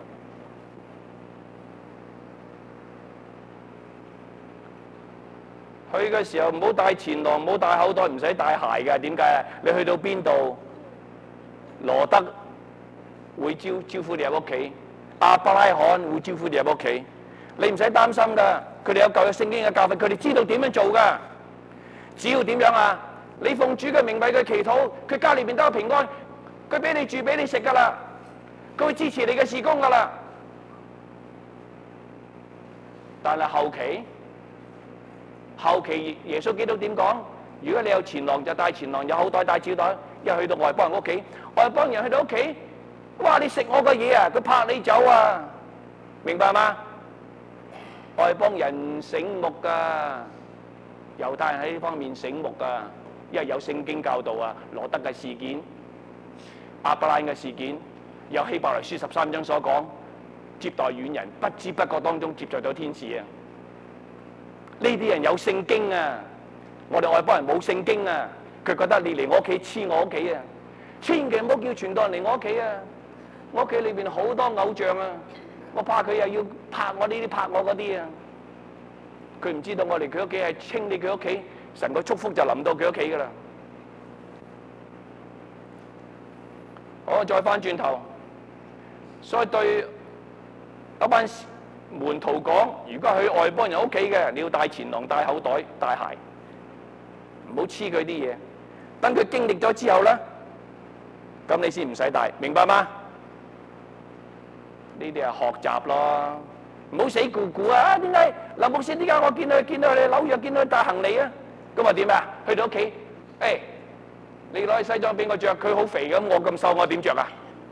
去嘅時候唔好帶錢囊，唔好帶口袋，唔使帶鞋㗎。點解啊？你去到邊度，羅德會招呼你入屋企，亞伯拉罕會招呼你入屋企，你唔使擔心㗎。佢哋有舊約聖經嘅教訓，佢哋知道點樣做㗎。只要點樣啊？你奉主嘅名為佢祈禱，佢家裏邊都有平安，佢俾你住俾你食㗎啦，佢會支持你嘅事工㗎啦。但係後期耶穌基督點講？如果你有錢囊就帶錢囊，有口袋帶紙袋。一去到外邦人屋企，外邦人去到屋企，哇！你食我嘅嘢啊，佢拍你走啊！明白嗎？外邦人醒目㗎，猶太人喺呢方面醒目㗎，因為有聖經教導啊，羅德嘅事件、亞伯拉罕嘅事件，有希伯來書13章所講，接待遠人，不知不覺當中接待到天使啊！呢啲人有聖經啊，我哋外邦人冇聖經啊，佢覺得你嚟我屋企黐我屋企啊，千祈唔好叫傳道人嚟我屋企啊！我屋企裏邊好多偶像啊，我怕佢又要拍我呢啲拍我嗰啲啊！佢唔知道我嚟佢屋企係清理佢屋企，神個祝福就臨到佢屋企噶啦。我再翻轉頭，所以對一班門徒講，如果去外邦人屋企嘅，你要帶錢囊、帶口袋、帶鞋，唔好黐佢啲嘢。等佢經歷咗之後咧，咁你先唔使帶，明白嗎？呢啲係學習咯，唔好死咕咕啊！點解林牧師？點解我見到你紐約見到佢帶行李啊？咁話點啊？去到屋企，誒，你攞西裝俾我着，佢好肥咁，我咁瘦，我點着啊？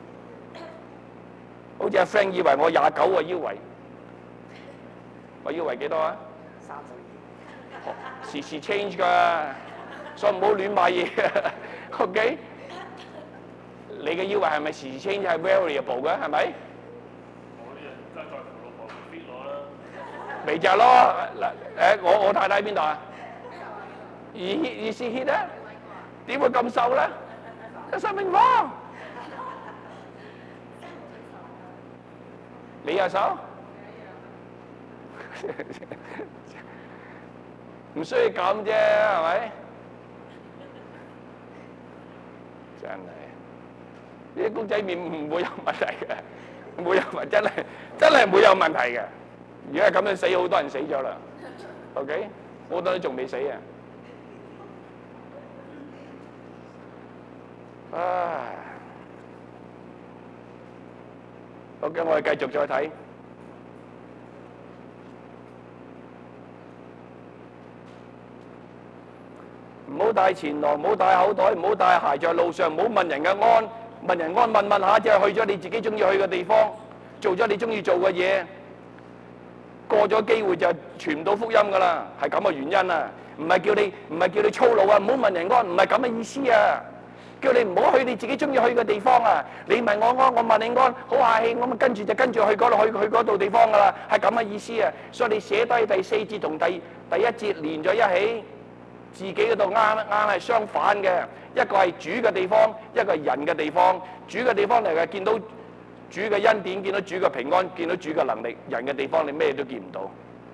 好似阿 Frank 以為我29個腰圍。我腰圍幾多啊？32。時時 change 㗎，所以唔好亂買嘢。OK？ 你嘅腰圍係咪時時 change 係 variable 嘅？係咪？ 我啲人真係在乎老婆 fit 我啦。 咪就係咯，嗱，我太太喺邊度啊？二是 hit 啊？點會咁瘦咧？有生命房。你又瘦？唔需要咁啫，係咪？真係呢啲公仔麵唔會有問題嘅，唔會有問題，真係唔會有問題嘅。如果係咁樣死，好多人死咗啦。OK， 好多都仲未死啊！唉 ，OK， 我哋繼續再睇。唔好帶錢囊，唔好帶口袋，唔好帶鞋，在路上唔好問人嘅安，問人安問下，即係去咗你自己中意去嘅地方，做咗你中意做嘅嘢，過咗機會就傳唔到福音噶啦，係咁嘅原因啊！唔係叫你操勞啊，唔好問人安，唔係咁嘅意思啊！ 叫你唔好去你自己中意去嘅地方啊！你問我安，我問你安，好客氣，我咪跟住去嗰度去嗰度地方噶啦，係咁嘅意思啊！所以你寫低第4節同第1節連咗一起，自己嗰度啱係相反嘅，一個係主嘅地方，一個係人嘅地方。主嘅地方嚟嘅見到主嘅恩典，見到主嘅平安，見到主嘅能力；人嘅地方你咩都見唔到。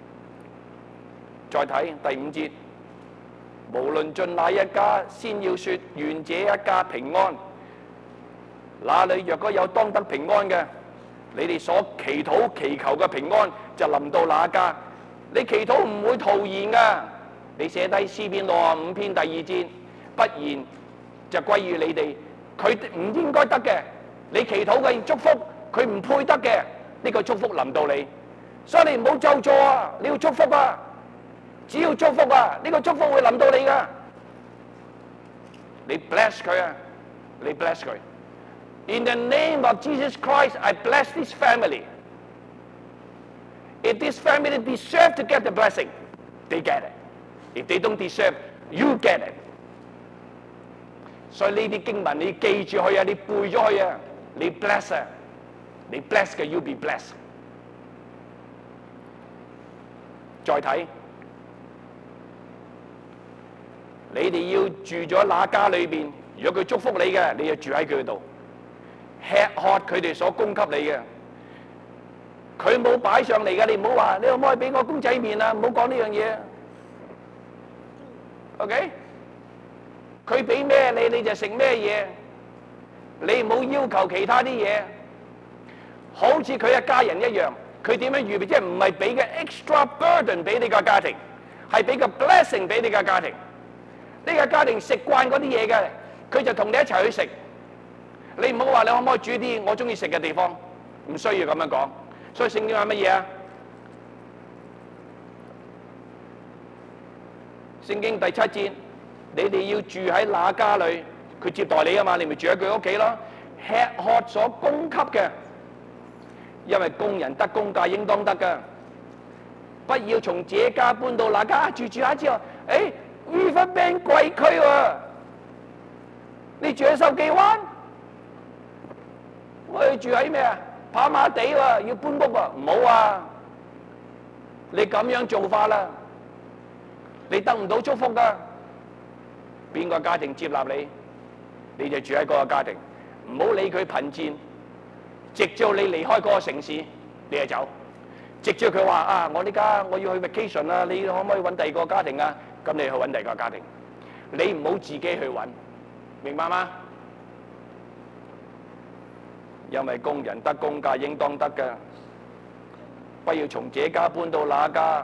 再睇第5節。無論進哪一家，先要說願這一家平安。那裏若果有當得平安嘅，你哋所祈禱祈求嘅平安就臨到那一家。你祈禱唔會徒然噶。你寫低詩篇65篇第2節，不然就歸於你哋。佢唔應該得嘅，你祈禱嘅祝福，佢唔配得嘅，呢個祝福臨到你。所以你唔好咒詛啊，你要祝福啊！只要祝福啊，呢個祝福會臨到你噶。你 bless 佢啊，你 bless 佢。In the name of Jesus Christ, I bless this family. If this family deserve to get the blessing, they get it. If they don't deserve, you get it. 所以呢啲經文你記住佢啊，你背咗佢啊，你 bless 啊，你 bless 嘅 you be blessed。再睇。你哋要住咗那家裏邊，如果佢祝福你嘅，你就住喺佢度，吃喝佢哋所供給你嘅。佢冇擺上嚟嘅，你唔好話你可唔可以俾我公仔麵啊？唔好講呢樣嘢。OK？ 佢俾咩你，你就食咩嘢。你唔好要求其他啲嘢，好似佢一家人一樣。佢點樣預備？即係唔係俾嘅 extra burden 俾你個家庭，係俾個 blessing 俾你個家庭。呢個家庭食慣嗰啲嘢嘅，佢就同你一齊去食。你唔好話你可唔可以煮啲我中意食嘅地方，唔需要咁樣講。所以聖經話乜嘢啊？聖經第7節，你哋要住喺那家裏，佢接待你啊嘛，你咪住喺佢屋企咯。吃喝所供給嘅，因為工人得工價應當得㗎。不要從這家搬到那家，住下之後，Riverbank 貴區喎，你住喺筲箕灣，我哋住喺咩啊？跑馬地喎，要搬屋啊，唔好啊！你咁樣做法啦，你得唔到祝福噶。邊個家庭接納你，你就住喺嗰個家庭，唔好理佢貧賤，直到你離開嗰個城市，你就走。直到佢話啊，我呢家我要去 vacation 啊，你可唔可以揾第二個家庭啊？咁你去揾第二個家庭，你唔好自己去揾，明白嗎？因為工人得工價應當得嘅，不要從這家搬到那家。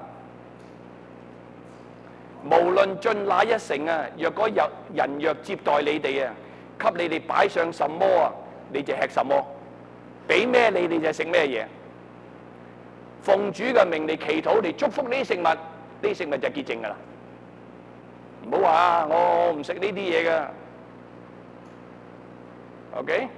無論進哪一城啊，若果有人若接待你哋啊，給你哋擺上什麼啊，你就吃什麼，俾咩你哋就食咩嘢。奉主嘅名嚟祈禱嚟祝福呢啲食物，呢啲食物就潔淨噶啦。唔好話我唔食呢啲嘢噶 ，OK？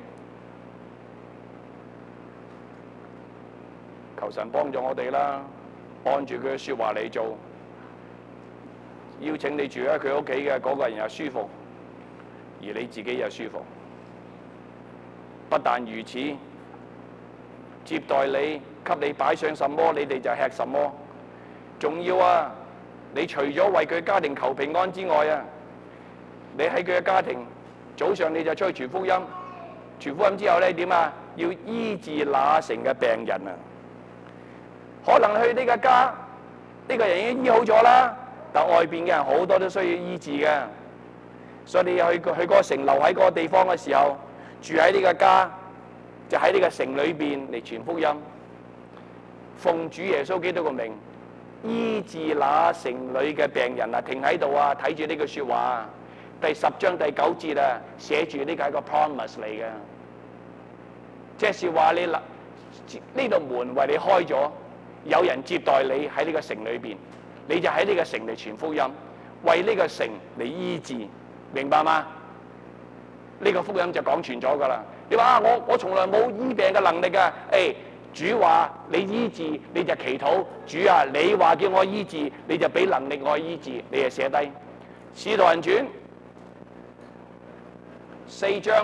求神幫助我哋啦，按住佢嘅説話嚟做。邀請你住喺佢屋企嘅嗰個人又舒服，而你自己又舒服。不但如此，接待你，給你擺上什麼，你哋就吃什麼。仲要啊！你除咗為佢家庭求平安之外啊，你喺佢嘅家庭早上你就出去傳福音，傳福音之後咧點啊？要醫治那城嘅病人啊！可能去呢個家，呢個人已經醫好咗啦，但外邊嘅人好多都需要醫治嘅，所以你去嗰個城，留喺嗰個地方嘅時候，住喺呢個家，就喺呢個城裏邊嚟傳福音，奉主耶穌基督嘅名。醫治那城裏嘅病人啊，停喺度啊，睇住呢句說話，第10章第9節啊，寫住呢個係個 promise 嚟嘅，即係話你呢度門為你開咗，有人接待你喺呢個城裏邊，你就喺呢個城嚟傳福音，為呢個城嚟醫治，明白嗎？呢個福音就講全咗噶啦。你話啊，我從來冇醫病嘅能力啊，主話你醫治，你就祈禱。主啊，你話叫我醫治，你就俾能力我醫治，你就寫低。使徒行傳 4章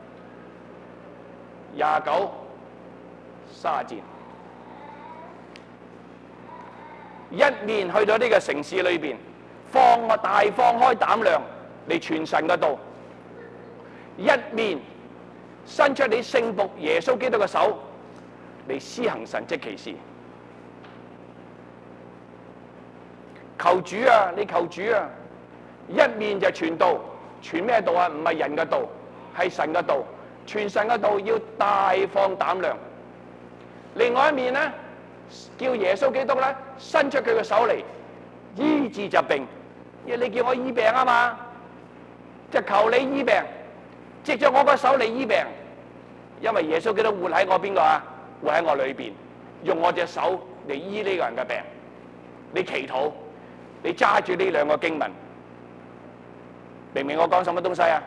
29、30節，一面去到呢個城市裏邊，大放開膽量嚟傳神嘅道，一面伸出你聖僕耶穌基督嘅手嚟施行神蹟奇事。求主啊，你求主啊！一面就傳道，傳咩道啊？唔係人嘅道，係神嘅道。傳神嘅道要大放膽量。另外一面咧，叫耶穌基督咧伸出佢嘅手嚟醫治疾病。因為你叫我醫病啊嘛，就求你醫病，藉着我個手嚟醫病。因為耶穌基督活喺我邊個啊？活喺我裏邊，用我隻手嚟醫呢個人嘅病。你祈禱。你揸住呢兩個經文，明唔明我講什麼東西啊？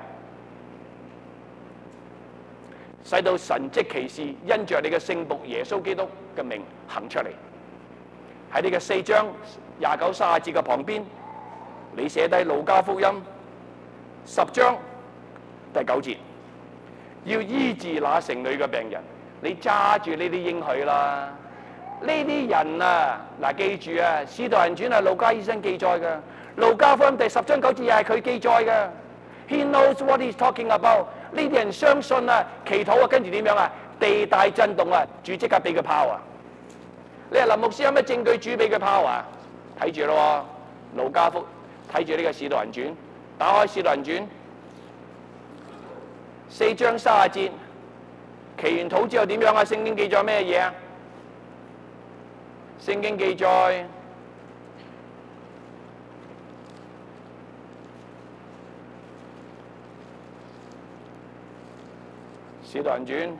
使到神蹟奇事因着你嘅聖僕耶穌基督嘅名行出嚟。喺你嘅4章29、30節嘅旁邊，你寫低路加福音10章第9節，要醫治那城裏嘅病人。你揸住呢啲應許啦。呢啲人啊，嗱記住啊，《使徒行傳》係路加醫生記載嘅，路加福音第10章9節又係佢記載嘅。He knows what he's talking about。呢啲人相信啊，祈禱啊，跟住點樣啊？地大震動啊，主即刻俾佢拋啊！你話林牧師有咩證據主俾佢拋啊？睇住咯，路加福睇住呢個《使徒行傳》，打開《使徒行傳》4章30節，祈完禱之後點樣啊？聖經記載咩嘢啊？聖經記載《使徒行傳》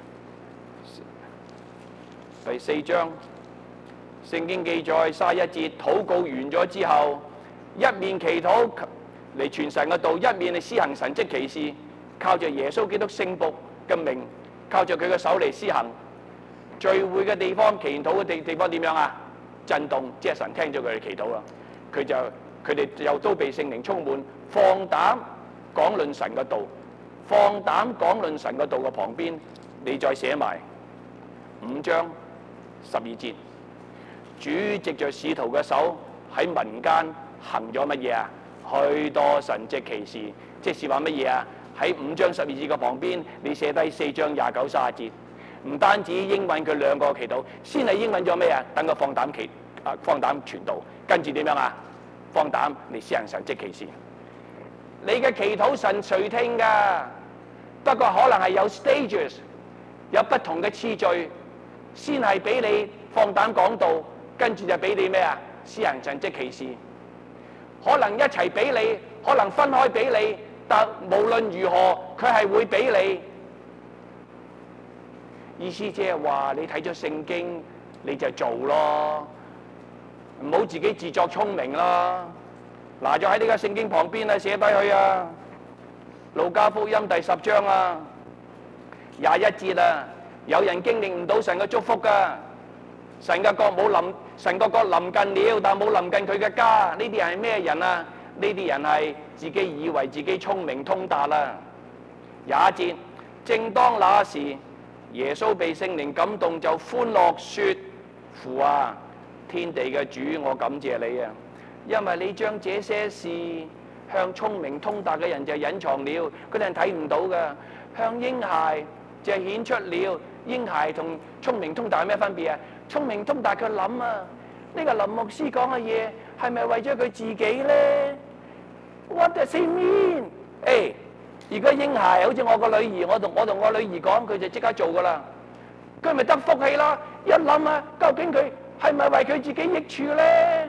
第4章，聖經記載31節，禱告完咗之後，一面祈禱嚟傳神嘅道，一面嚟施行神蹟奇事，靠着耶穌基督聖僕嘅名，靠着佢嘅手嚟施行。聚會嘅地方，祈禱嘅地方點樣啊？震動，即係神聽咗佢哋祈禱啦。佢哋又都被聖靈充滿，放膽講論神嘅道。放膽講論神嘅道嘅旁邊，你再寫埋5章12節。主藉着使徒嘅手喺民間行咗乜嘢啊？許多神蹟奇事，即是話乜嘢啊？喺5章12節嘅旁邊，你寫低4章29、30節。唔單止應允佢兩個祈禱，先係應允咗咩啊？等佢放膽傳道，跟住點樣啊？放膽嚟施行神蹟奇事。你嘅祈禱神垂聽㗎，不過可能係有 stages， 有不同嘅次序，先係俾你放膽講道，跟住就俾你咩啊？施行神蹟奇事。可能一齊俾你，可能分開俾你，但無論如何，佢係會俾你。意思即係話你睇咗聖經你就做咯，唔好自己自作聰明咯。嗱，就喺呢個聖經旁邊啊，寫低佢啊，路加福音第10章啊21節啊，有人經歷唔到神嘅祝福噶，神嘅國臨近了，但冇臨近佢嘅家。呢啲人係咩人啊？呢啲人係自己以為自己聰明通達啦。21節，正當那時，耶穌被聖靈感動，就歡樂說：父啊，天地嘅主，我感謝你啊，因為你將這些事向聰明通達嘅人就隱藏了，嗰啲人睇唔到噶。向嬰孩就顯出了。嬰孩同聰明通達有咩分別啊？聰明通達佢諗啊，呢個林牧師講嘅嘢係咪為咗佢自己咧 ？What does he mean？如果嬰孩好似我個女兒，我同我女兒講，佢就即刻做噶啦，佢咪得福氣啦。一諗啊，究竟佢係咪為佢自己益處咧？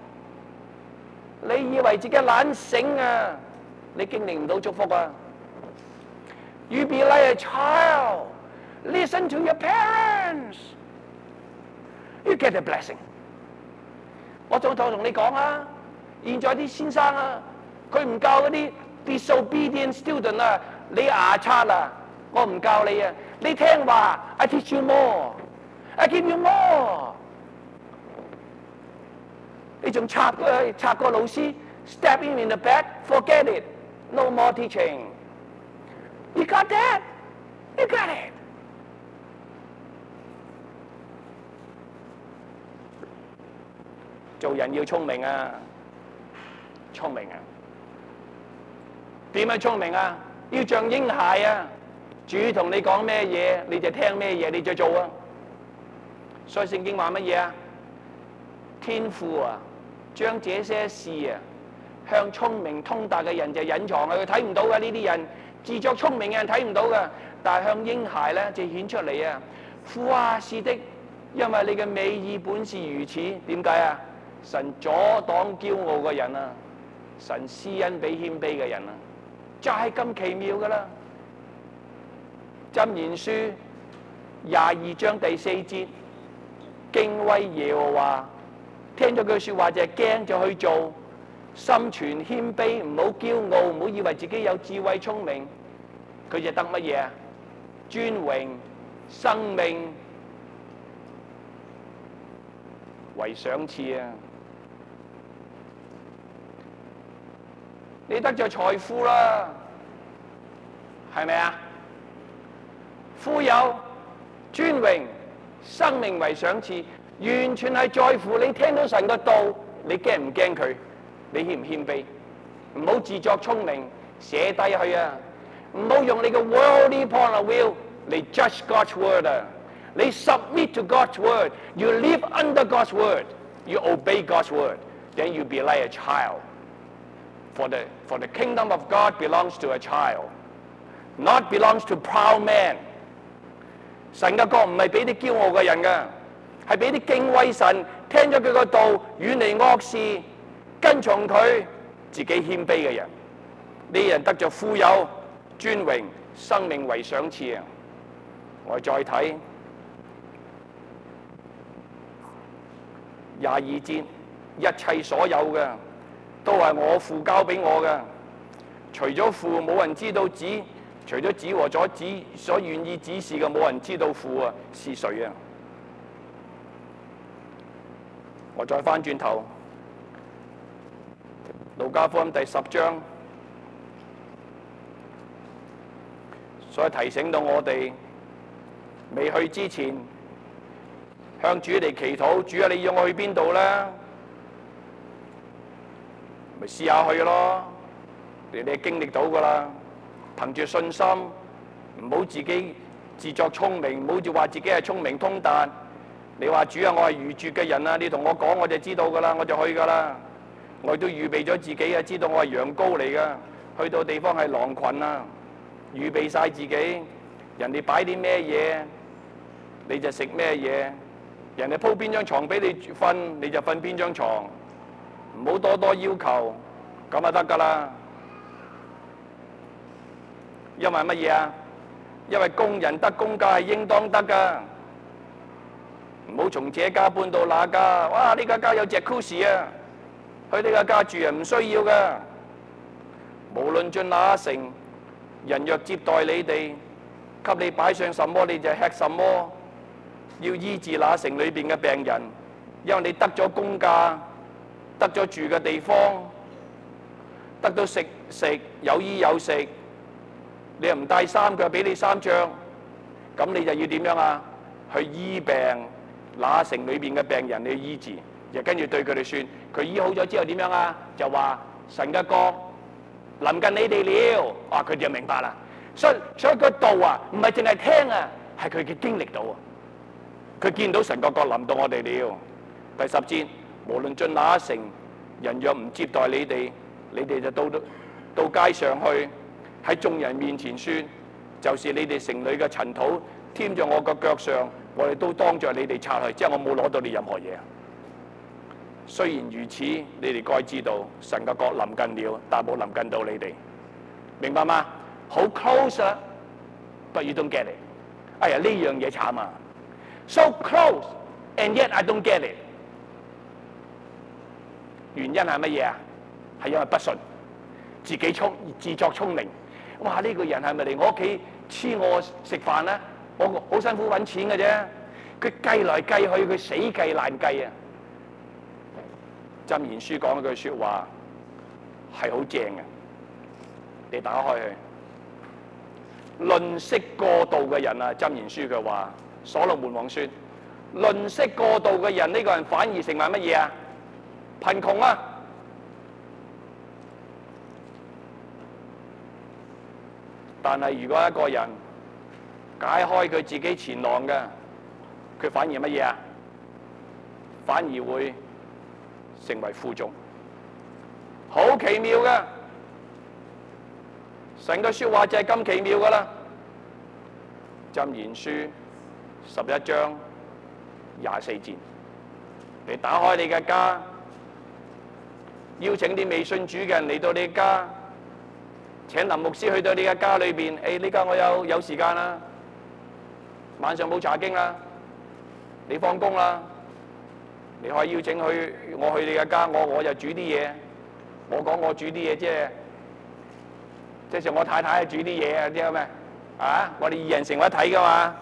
你以為自己懶醒啊？你經歷唔到祝福啊 ！You be like a child, listen to your parents, you get a blessing。我再同你講啊，現在啲先生啊，佢唔教嗰啲disobedient student 啊，你牙刷啊，我唔教你啊，你聽話 ，I teach you more， I give you more。你仲插個老師 ，stab him in the back，forget it，no more teaching。 You got that? You got it. 做人要聰明啊，聰明啊！點樣聰明啊？要像嬰孩啊！主同你講咩嘢，你就聽咩嘢，你就做啊！所以聖經話乜嘢啊？天父啊，將這些事啊，向聰明通達嘅人就隱藏啊，佢睇唔到嘅呢啲人，自作聰明嘅人睇唔到嘅，但係向嬰孩咧就顯出嚟啊！父啊，是的，因為你嘅美意本是如此。點解啊？神阻擋驕傲嘅人啊，神施恩俾謙卑嘅人啊，就係咁奇妙噶啦！箴言書22章第4節，敬畏耶和華，聽咗句説話就係驚就去做，心存謙卑，唔好驕傲，唔好以為自己有智慧聰明，佢就得乜嘢啊？尊榮、生命為賞賜啊！你得咗財富啦，係咪啊？富有、尊榮、生命為賞賜，完全係在乎你聽到神嘅道，你驚唔驚佢？你謙唔謙卑？唔好自作聰明，寫低去啊！唔好用你嘅 worldly point of view 嚟 judge God's word 啊！你 submit to God's word， you live under God's word， you obey God's word， then you be like a child。For the kingdom of God belongs to a child, not belongs to proud man。神嘅國唔係俾啲驕傲嘅人嘅，係俾啲敬畏神、聽咗佢個道、遠離惡事、跟從佢、自己謙卑嘅人。呢啲人得咗富有、尊榮、生命為賞賜啊！我再睇22節，一切所有嘅都係我父交俾我嘅，除咗父冇人知道子，除咗子和咗子所願意指示嘅，冇人知道父啊是誰啊！我再翻轉頭，路加福音第10章，所以提醒到我哋未去之前，向主嚟祈禱，主啊，你要我去邊度咧？咪試下去咯，你經歷到噶啦。憑住信心，唔好自己自作聰明，唔好就話自己係聰明通達。你話主啊，我係愚拙嘅人啊，你同我講我就知道噶啦，我就去噶啦。我亦都預備咗自己啊，知道我係羊羔嚟噶，去到地方係狼群啊，預備晒自己。人哋擺啲咩嘢，你就食咩嘢。人哋鋪邊張床俾你瞓，你就瞓邊張床。唔好多多要求，咁就得噶啦。因為乜嘢啊？因為工人得工價係應當得噶。唔好從這家搬到那家，哇！呢個家有jacuzzi啊，去呢個家住人唔需要噶。無論進哪城，人若接待你哋，給你擺上什麼，你就吃什麼。要醫治那城裏邊嘅病人，因為你得咗工價。得咗住嘅地方，得到食有衣有食，你又唔帶衫，佢俾你衫着，咁你就要點樣啊？去醫病，那城裏邊嘅病人你去醫治，又跟住對佢哋説，佢醫好咗之後點樣啊？就話神嘅國臨近你哋了，啊佢哋就明白啦。所以個道啊，唔係淨係聽啊，係佢嘅經歷到啊，佢見到神嘅國臨到我哋了。第10節。無論進哪一城，人若唔接待你哋，你哋就到街上去，喺眾人面前説，就是你哋城裏嘅塵土添咗我個腳上，我哋都當着你哋擦去，即係我冇攞到你任何嘢。雖然如此，你哋該知道神嘅國臨近了，但冇臨近到你哋，明白嗎？好 close 啊 ，but you don't get it。哎呀，呢樣嘢慘啊 ！So close and yet I don't get it。原因係乜嘢啊？係因為不信，自作聰明。哇！呢個人係咪嚟我屋企黐我食飯咧？我好辛苦揾錢嘅啫。佢計來計去，佢死計爛計啊！箴言書講一句説話係好正嘅，你打開去。 吝嗇過度嘅人啊，箴言書佢話，所羅門王說，吝嗇過度嘅人，呢個人反而成為乜嘢啊？貧窮啊！但係如果一個人解開佢自己錢囊嘅，佢反而乜嘢啊？反而會成為富足，好奇妙嘅。神嘅說話就係咁奇妙噶啦。箴言書11章24節，你打開你嘅家，邀請啲未信主嘅人嚟到你嘅家，請林牧師去到你嘅家裏邊。呢家我有時間啦，晚上冇查經啦，你放工啦，你可以邀請我去你嘅家，我就煮啲嘢。我講我煮啲嘢，即係我太太煮啲嘢啊，知道咩？啊，我哋二人成為一體噶嘛，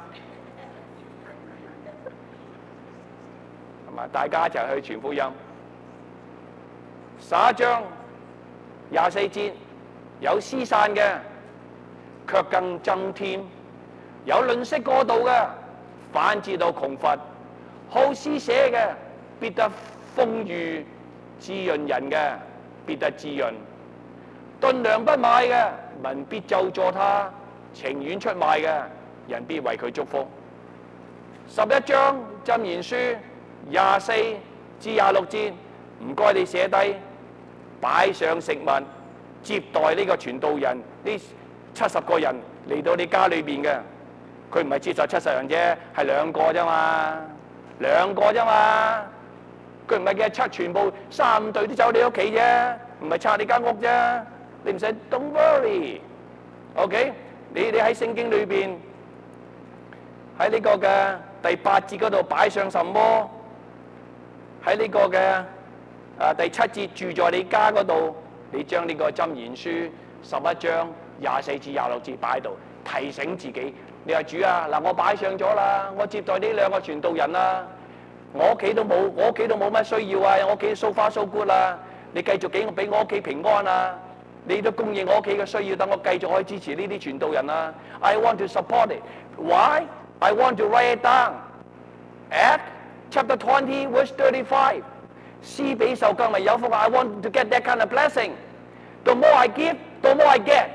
係嘛？大家一齊去傳福音。11章24節，有施散嘅，卻更增添；有吝嗇過度嘅，反致到窮乏；好施捨嘅，必得豐裕；滋潤人嘅，必得滋潤。頓糧不買嘅，民必咒詛他；情願出賣嘅，人必為佢祝福。11章箴言書24至26節，唔該你寫低，擺上食物接待呢個傳道人，呢70個人嚟到你家裏邊嘅，佢唔係接受70人啫，係2個啫嘛，2個啫嘛，佢唔係叫全部3隊都走你屋企啫，唔係拆你間屋啫。你唔使 ，don't worry，OK？你喺聖經裏邊喺呢個嘅第8節嗰度擺上什麼？喺呢個嘅第7節住在你家嗰度，你將呢個箴言書11章24至26節擺喺度，提醒自己。你話主啊，嗱我擺上咗啦，我接待呢2個傳道人啦，我屋企都冇乜需要啊，我屋企 so far so good 啦，你繼續俾我屋企平安啊！你都供應我屋企嘅需要，等我繼續可以支持呢啲傳道人啦。I want to support it. Why? I want to write it down. Acts chapter 20 verse 35. 施比受更為有福。I want to get that kind of blessing. The more I give, the more I get.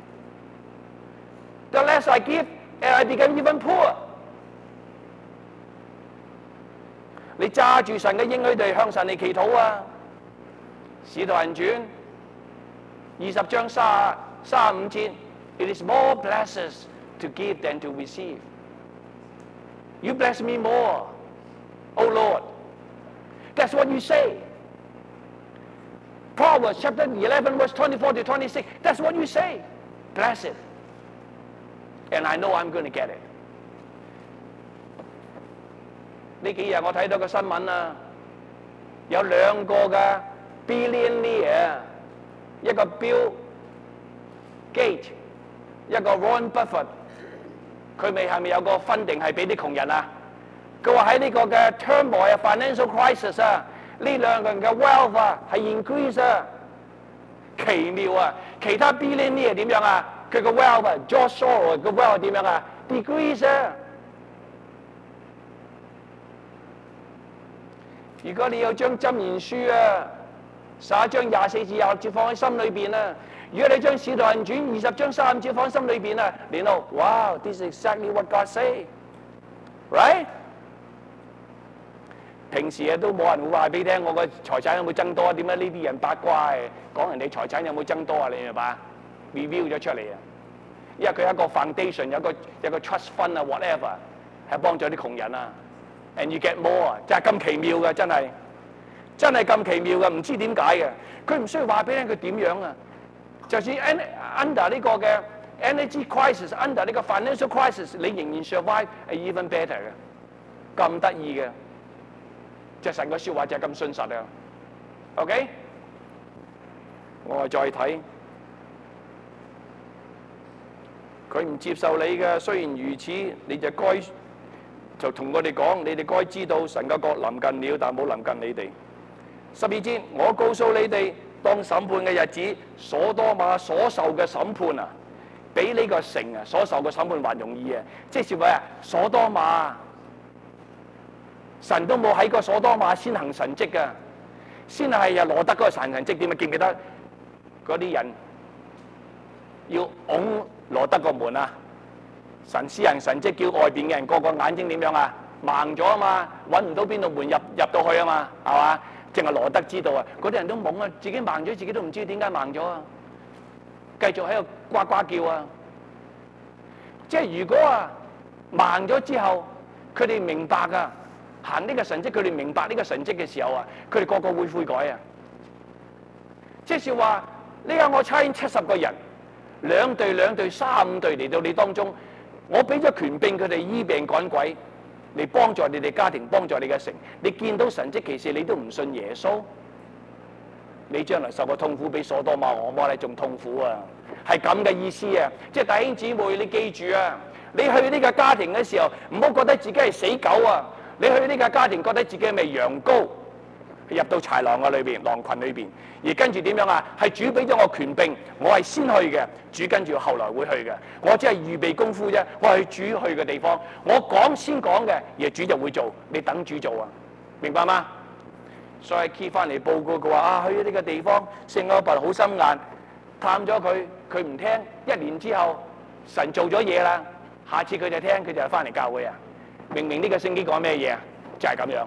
The less I give, and I become even poor. 你揸住神嘅應許地向神嚟祈禱啊！使徒行傳20章35節 ，It is more blessed to give than to receive. You bless me more, O Lord. That's what you say. Proverbs chapter 11 verse 24 to 26. That's what you say. Bless it. And I know I'm going to get it. 呢幾日我睇到個新聞啊，有2個嘅 billionaire。一個 Bill Gates， 一個 Warren Buffett， 佢係咪有個funding係俾啲窮人啊？佢話喺呢個嘅 turmoil financial crisis 啊，呢2個人嘅 wealth 啊係 increase 啊，奇妙啊！其他 billionaire 點樣啊？佢個 wealth 啊 ，George Soros 個 wealth 點樣啊 ？decrease 啊！如果你有將箴言書啊〜11章24至26節放喺心裏邊啊！如果你將使徒行傳20章3節放喺心裏邊啊，你諗，哇 ，this is exactly what God say，right？ 平時啊都冇人會話俾你聽，我個財產有冇增多？點解呢啲人八卦講人哋財產有冇增多啊？你明白 ？review 咗出嚟啊！因為佢有一個 foundation， 有個 trust fund 啊 ，whatever， 係幫助啲窮人啊 ，and you get more 啊，就係咁奇妙嘅，真係。真係咁奇妙嘅，唔知點解嘅。佢唔需要話俾你聽佢點樣啊。就算 under 呢個嘅 energy crisis，under 呢個 financial crisis， 你仍然 survive係 even better 嘅。咁得意嘅，即係神個説話就係咁信實啊。OK， 我再睇，佢唔接受你嘅，雖然如此，你就同我哋講，你哋該知道神嘅國臨近了，但冇臨近你哋。12節，我告訴你哋，當審判嘅日子，所多瑪所受嘅審判啊， 比呢個城啊所受嘅審判還容易啊！即是話啊，所多瑪，神都冇喺個所多瑪先行神蹟噶，先係羅德嗰個神蹟點啊？記唔記得嗰啲人要拱羅德個門啊？神施行神蹟，叫外邊嘅人個個眼睛點樣啊？盲咗啊嘛，揾唔到邊度門入到去啊嘛，係嘛？淨係羅德知道啊，嗰啲人都懵啊，自己盲咗，自己都唔知點解盲咗啊！繼續喺度呱呱叫啊！即係如果啊盲咗之後，佢哋明白啊，行呢個神蹟，佢哋明白呢個神蹟嘅時候啊，佢哋個個會悔改啊！即係話，呢家我差遣70個人，兩隊、3、5隊嚟到你當中，我俾咗權柄佢哋醫病趕鬼，嚟幫助你哋家庭，幫助你嘅城。你見到神蹟奇事，你都唔信耶穌，你將來受個痛苦比所多瑪蛾摩拉仲痛苦啊！係咁嘅意思啊！即係弟兄姊妹，你記住啊！你去呢個家庭嘅時候，唔好覺得自己係死狗啊！你去呢個家庭，覺得自己係咪羊羔入到豺狼嘅裏邊、狼群裏邊，而跟住點樣啊？係主俾咗我權柄，我係先去嘅，主跟住後來會去嘅。我只係預備功夫啫，我係主去嘅地方，我講先講嘅，而主就會做，你等主做啊！明白嗎？所以 key 翻嚟報告佢話啊，去呢個地方聖歐伯好心眼，探咗佢，佢唔聽，1年之後神做咗嘢啦，下次佢就聽，佢就翻嚟教會啊！明明呢個聖經講咩嘢啊？就係咁樣。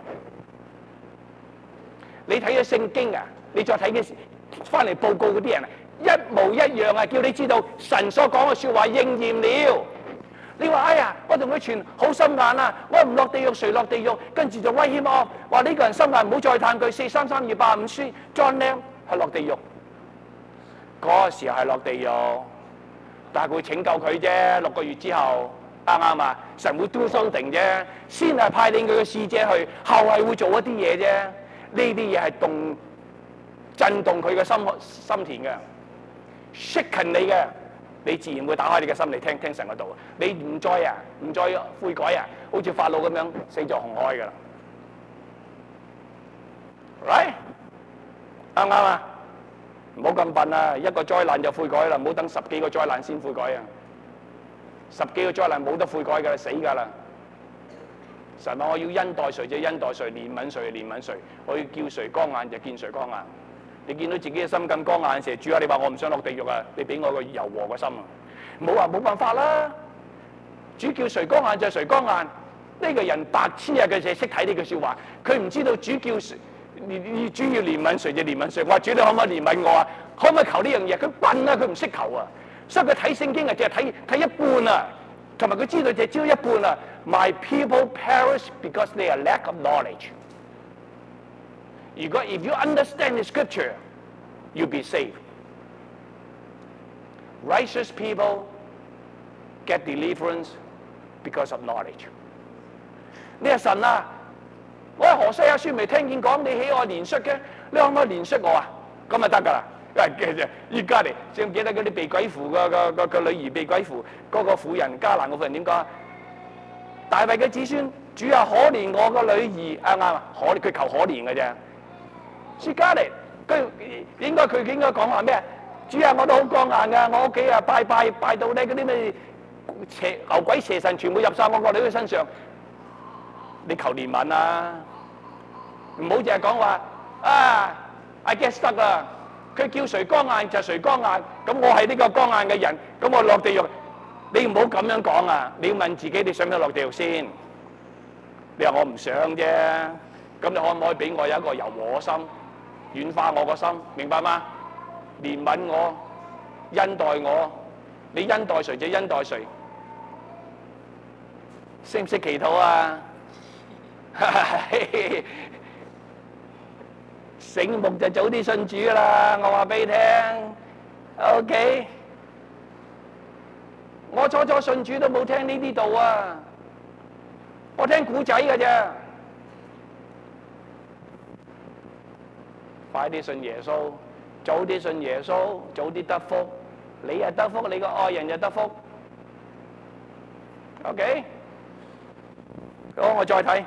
你睇咗聖經啊，你再睇嘅翻嚟報告嗰啲人啊，一模一樣啊，叫你知道神所講嘅説話應驗了。你話哎呀，我同佢傳好心眼啊，我唔落地獄誰落地獄？跟住就威脅我，話呢個人心眼唔好再探佢。433-285書 John Lam 係落地獄，嗰時候係落地獄，但係佢會拯救佢啫。6個月之後，啱唔啱啊？神會 do something 啫，先係派領佢嘅使者去，後係會做一啲嘢啫。呢啲嘢係震動佢嘅心田嘅 ，shaken 你嘅。你自然會打開你嘅心嚟聽神嗰度。你唔再悔改啊，好似法老咁樣死咗紅海噶啦。right 啱唔啱啊？唔好咁笨啊！一個災難就悔改啦，唔好等10幾個災難先悔改啊！10幾個災難冇得悔改噶，死噶啦！神話我要恩待誰就恩待誰，憐憫誰就憐憫誰，我要叫誰剛硬就見誰剛硬。你見到自己嘅心咁剛硬嘅時候，主啊，你話我唔想落地獄啊，你俾我個柔和個心啊！冇話冇辦法啦，主叫誰剛硬就誰剛硬。呢個人白痴啊，佢就係識睇呢句説話，佢唔知道主叫誰，主要憐憫誰就憐憫誰。我話主，你可唔可以憐憫我啊？可唔可以求呢樣嘢？佢笨啊，佢唔識求啊，所以佢睇聖經啊，淨係睇一半啊，同埋佢知道就係知道一半啊。My people perish because they are lack of knowledge。如果 if you understand the scripture, you'll be saved. Righteous people get deliverance because of knowledge. 你話神啊，我喺何西阿書未聽見講你喜愛憐恤嘅，你可唔可以憐恤我啊？咁就得㗎啦。依家嚟，記唔記得嗰啲被鬼附個女兒被鬼附嗰個婦人迦南個婦人點講？大衛嘅子孫，主啊，可憐我個女兒啱啊，佢求可憐嘅啫。薛加利，佢應該講話咩？主啊，我都好剛硬噶，我屋企啊拜到咧嗰啲咩牛鬼蛇神全部入晒我個女嘅身上，你求憐憫啊！唔好淨係講話啊 ，I guess 得啦。佢叫誰剛硬就誰剛硬，咁我係呢個剛硬嘅人，咁我落地獄，你唔好咁樣講啊！你要問自己，你想唔想落地獄先？你話我唔想啫，咁你可唔可以俾我有一個柔和心？軟化我個心，明白嗎？憐憫我，恩待我，你恩待誰就恩待誰。識唔識祈禱啊？醒目就早啲信主啦！我話俾你聽 ，OK。我初信主都冇聽呢啲道啊，我聽古仔㗎啫。快啲信耶穌，早啲信耶穌，早啲得福。你又得福，你個愛人又得福。OK， 好，我再睇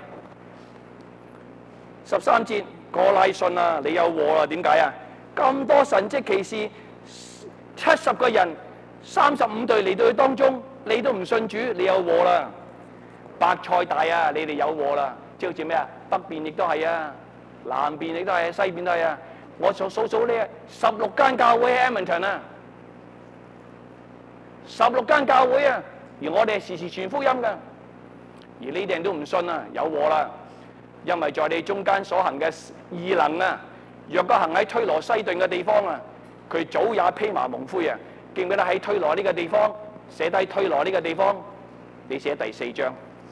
13節，哥拉汛啊，你有禍啦！點解啊？咁多神蹟奇事，70個人 35隊嚟到佢當中，你都唔信主，你有禍啦！伯賽大啊，你哋有禍啦！即係好似咩啊？北邊亦都係啊，南邊亦都係，西邊都係啊！我數呢16間教會喺 Edmonton 啊，16間教會啊，而我哋係時時傳福音㗎，而呢啲人都唔信啊，有禍啦！因為在你中間所行嘅異能啊，若果行喺推羅西頓嘅地方啊，佢早也披麻蒙灰啊！記唔記得喺推羅呢個地方寫低推羅呢個地方？你寫第4章。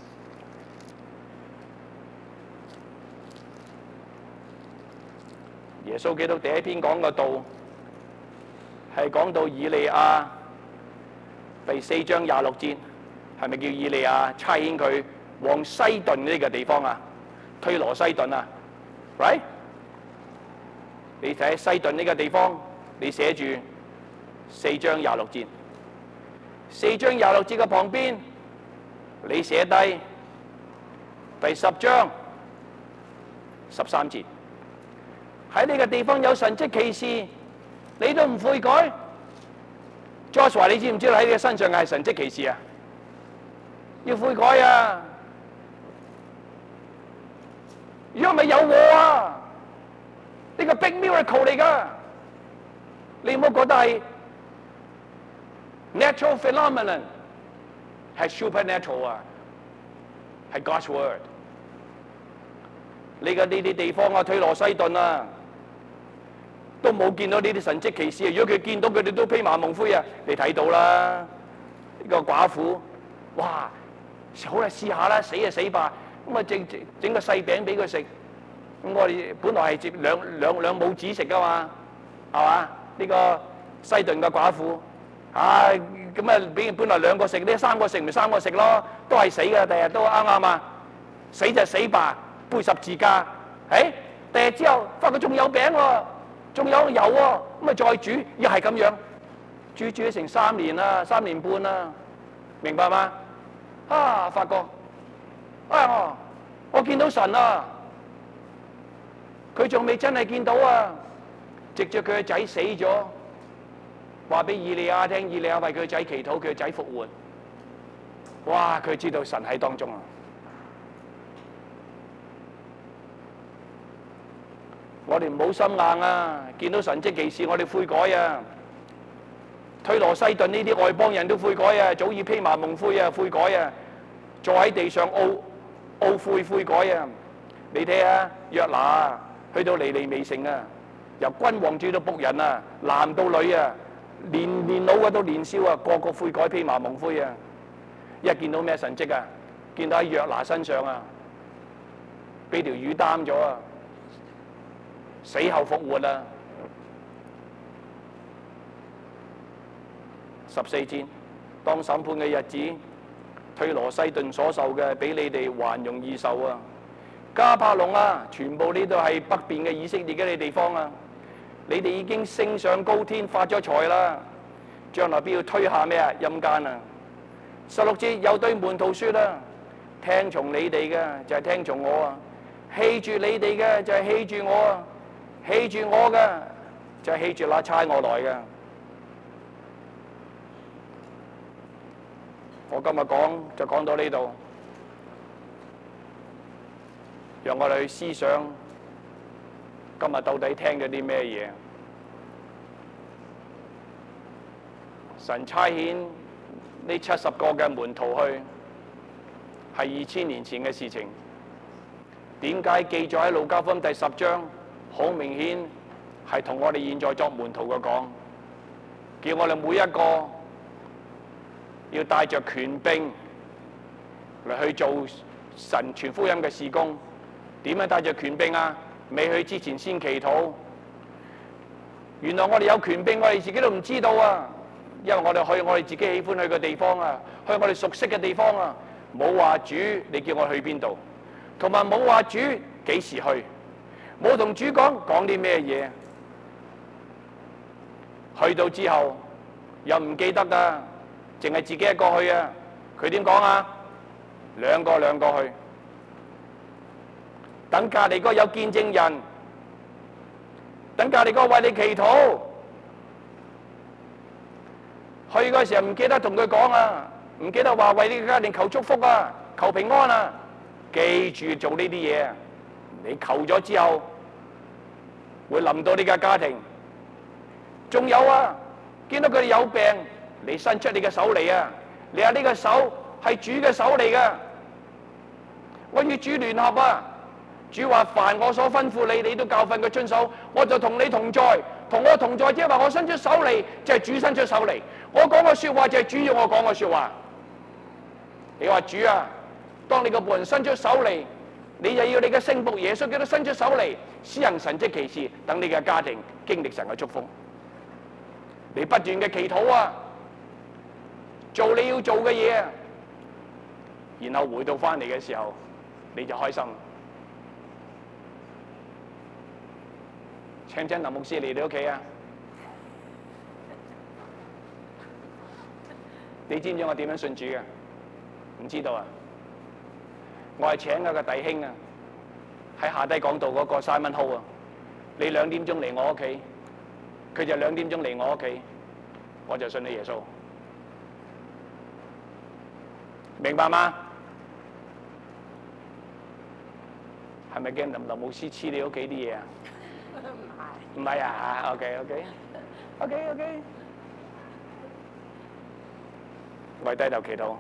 耶穌基督第一篇講嘅道係講到以利亞第4章26節，係咪叫以利亞差遣佢往西頓呢個地方啊？推羅西頓啊 ，right？ 你睇西頓呢個地方，你寫住4章26節，4章26節嘅旁邊，你寫低第10章13節。喺呢個地方有神蹟奇事，你都唔悔改。Joshua， 你知唔知道喺你嘅身上係神蹟奇事啊？要悔改啊！如果唔係有禍啊！呢個 big miracle 嚟㗎，你唔好覺得係 natural phenomenon， 係 supernatural 啊，係 God's word。你嘅呢啲地方啊，推羅西頓啊，都冇見到呢啲神蹟奇事啊！如果佢見到，佢哋都披麻蒙灰啊！你睇到啦，呢個寡婦，哇，好啦，試下啦，死就死吧，咁啊整個細餅俾佢食。咁我哋本來係接兩母子食噶嘛，係嘛？呢個西頓嘅寡婦，咁啊俾本來2個食，呢3個食咪3個食咯，都係死嘅，第日都啱啱啊？死就死吧，背十字架，第日之後發覺仲有餅喎，仲有油喎，咁啊再煮，又係咁樣，煮咗成3年啦，3年半啦，明白嗎？發覺，我見到神啊！佢仲未真係見到啊！藉著佢個仔死咗，話俾以利亞聽，以利亞為佢個仔祈禱，佢個仔復活。哇！佢知道神喺當中啊！我哋唔好心硬啊！見到神蹟奇事，我哋悔改啊！推羅西頓呢啲外邦人都悔改啊，早已披麻蒙灰啊，悔改啊，坐喺地上懊悔改啊！你睇下約拿啊！去到尼尼微城啊，由君王至到僕人啊，男到女啊，年老嘅到年少啊，個個悔改披麻蒙灰啊！一見到咩神蹟啊？見到喺約拿身上啊，俾條魚擔咗啊，死後復活啊！14節，當審判嘅日子，推羅西頓所受嘅，比你哋還容易受啊！加帕隆啊，全部呢度係北邊嘅以色列嘅地方啊！你哋已經升上高天，發咗財啦，將來必要推下咩啊？陰間啊！16節又對門徒說啦：聽從你哋嘅就係聽從我啊，棄住你哋嘅就係棄住我啊，棄住我嘅就係棄住那差我來嘅。我今日講就講到呢度。讓我哋去思想今日到底聽咗啲咩嘢？神差遣呢70個嘅門徒去，係2000年前嘅事情。點解記載喺路加福音第10章？好明顯係同我哋現在作門徒嘅講，叫我哋每一個要帶着權柄嚟去做神傳福音嘅事工。點樣帶着權柄啊？未去之前先祈禱。原來我哋有權柄，我哋自己都唔知道啊！因為我哋去我哋自己喜歡去嘅地方啊，去我哋熟悉嘅地方啊，冇話主你叫我去邊度，同埋冇話主幾時去，冇同主講啲咩嘢。去到之後又唔記得㗎，淨係自己一個去啊！佢點講啊？兩個去。等隔離嗰有見證人，等隔離嗰為你祈禱。 去嗰時候唔記得同佢講啊，唔記得話為你嘅家庭求祝福啊，求平安啊，記住做呢啲嘢。你求咗之後，會臨到你嘅家庭。仲有啊，見到佢哋有病，你伸出你嘅手嚟啊！你話呢個手係主嘅手嚟㗎，我與主聯合啊！主話凡我所吩咐你，你都教訓佢遵守，我就同你同在，同我同在，即係話我伸出手嚟，就係主伸出手嚟。我講嘅說話就係主要我講嘅說話。你話主啊，當你個僕人伸出手嚟，你就要你嘅聖僕耶穌基督伸出手嚟，施行神蹟奇事，等你嘅家庭經歷神嘅祝福。你不斷嘅祈禱啊，做你要做嘅嘢啊，然後回到翻嚟嘅時候，你就開心。請林牧師嚟你屋企啊！你知唔知我點樣信主嘅？唔知道啊！我係請一個弟兄啊，喺下低講道嗰個Simon Ho啊，你2點鐘嚟我屋企，佢就2點鐘嚟我屋企，我就信你耶穌，明白嗎？係咪驚林牧師黐你屋企啲嘢啊？唔係啊 ，OK， 我低頭祈禱，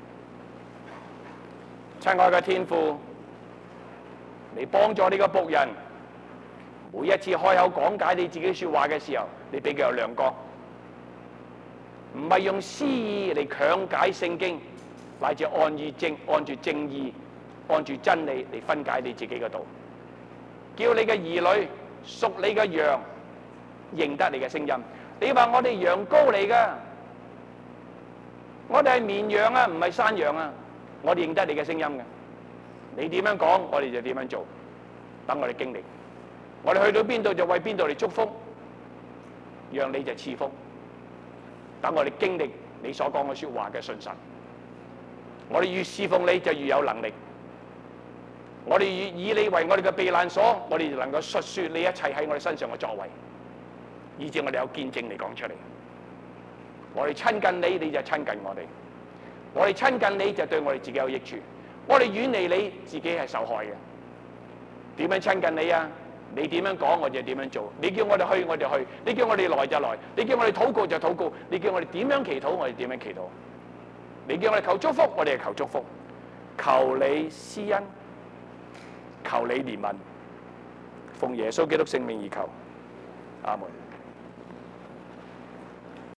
親愛嘅天父，你幫助呢個僕人，每一次開口講解你自己說話嘅時候，你俾佢有亮光，唔係用私意嚟強解聖經，乃至按住正義、按住真理嚟分解你自己嘅道，叫你嘅兒女屬你嘅羊認得你嘅聲音。你話我哋羊羔嚟㗎，我哋係綿羊啊，唔係山羊啊，我哋認得你嘅聲音嘅。你點樣講，我哋就點樣做。等我哋經歷，我哋去到邊度就為邊度嚟祝福，讓你就賜福。等我哋經歷你所講嘅說話嘅信實，我哋越侍奉你就越有能力。我哋越以你為我哋嘅避難所，我哋就能夠述說你一切喺我哋身上嘅作為，以致我哋有見證嚟講出嚟。我哋親近你，你就親近我哋；我哋親近你，就對我哋自己有益處。我哋遠離你，自己係受害嘅。點樣親近你啊？你點樣講，我就點樣做。你叫我哋去，我就去；你叫我哋來就來；你叫我哋禱告就禱告；你叫我哋點樣祈禱，我哋點樣祈禱。你叫我哋求祝福，我哋係求祝福。求你施恩，求你憐憫，奉耶穌基督聖名而求，阿門。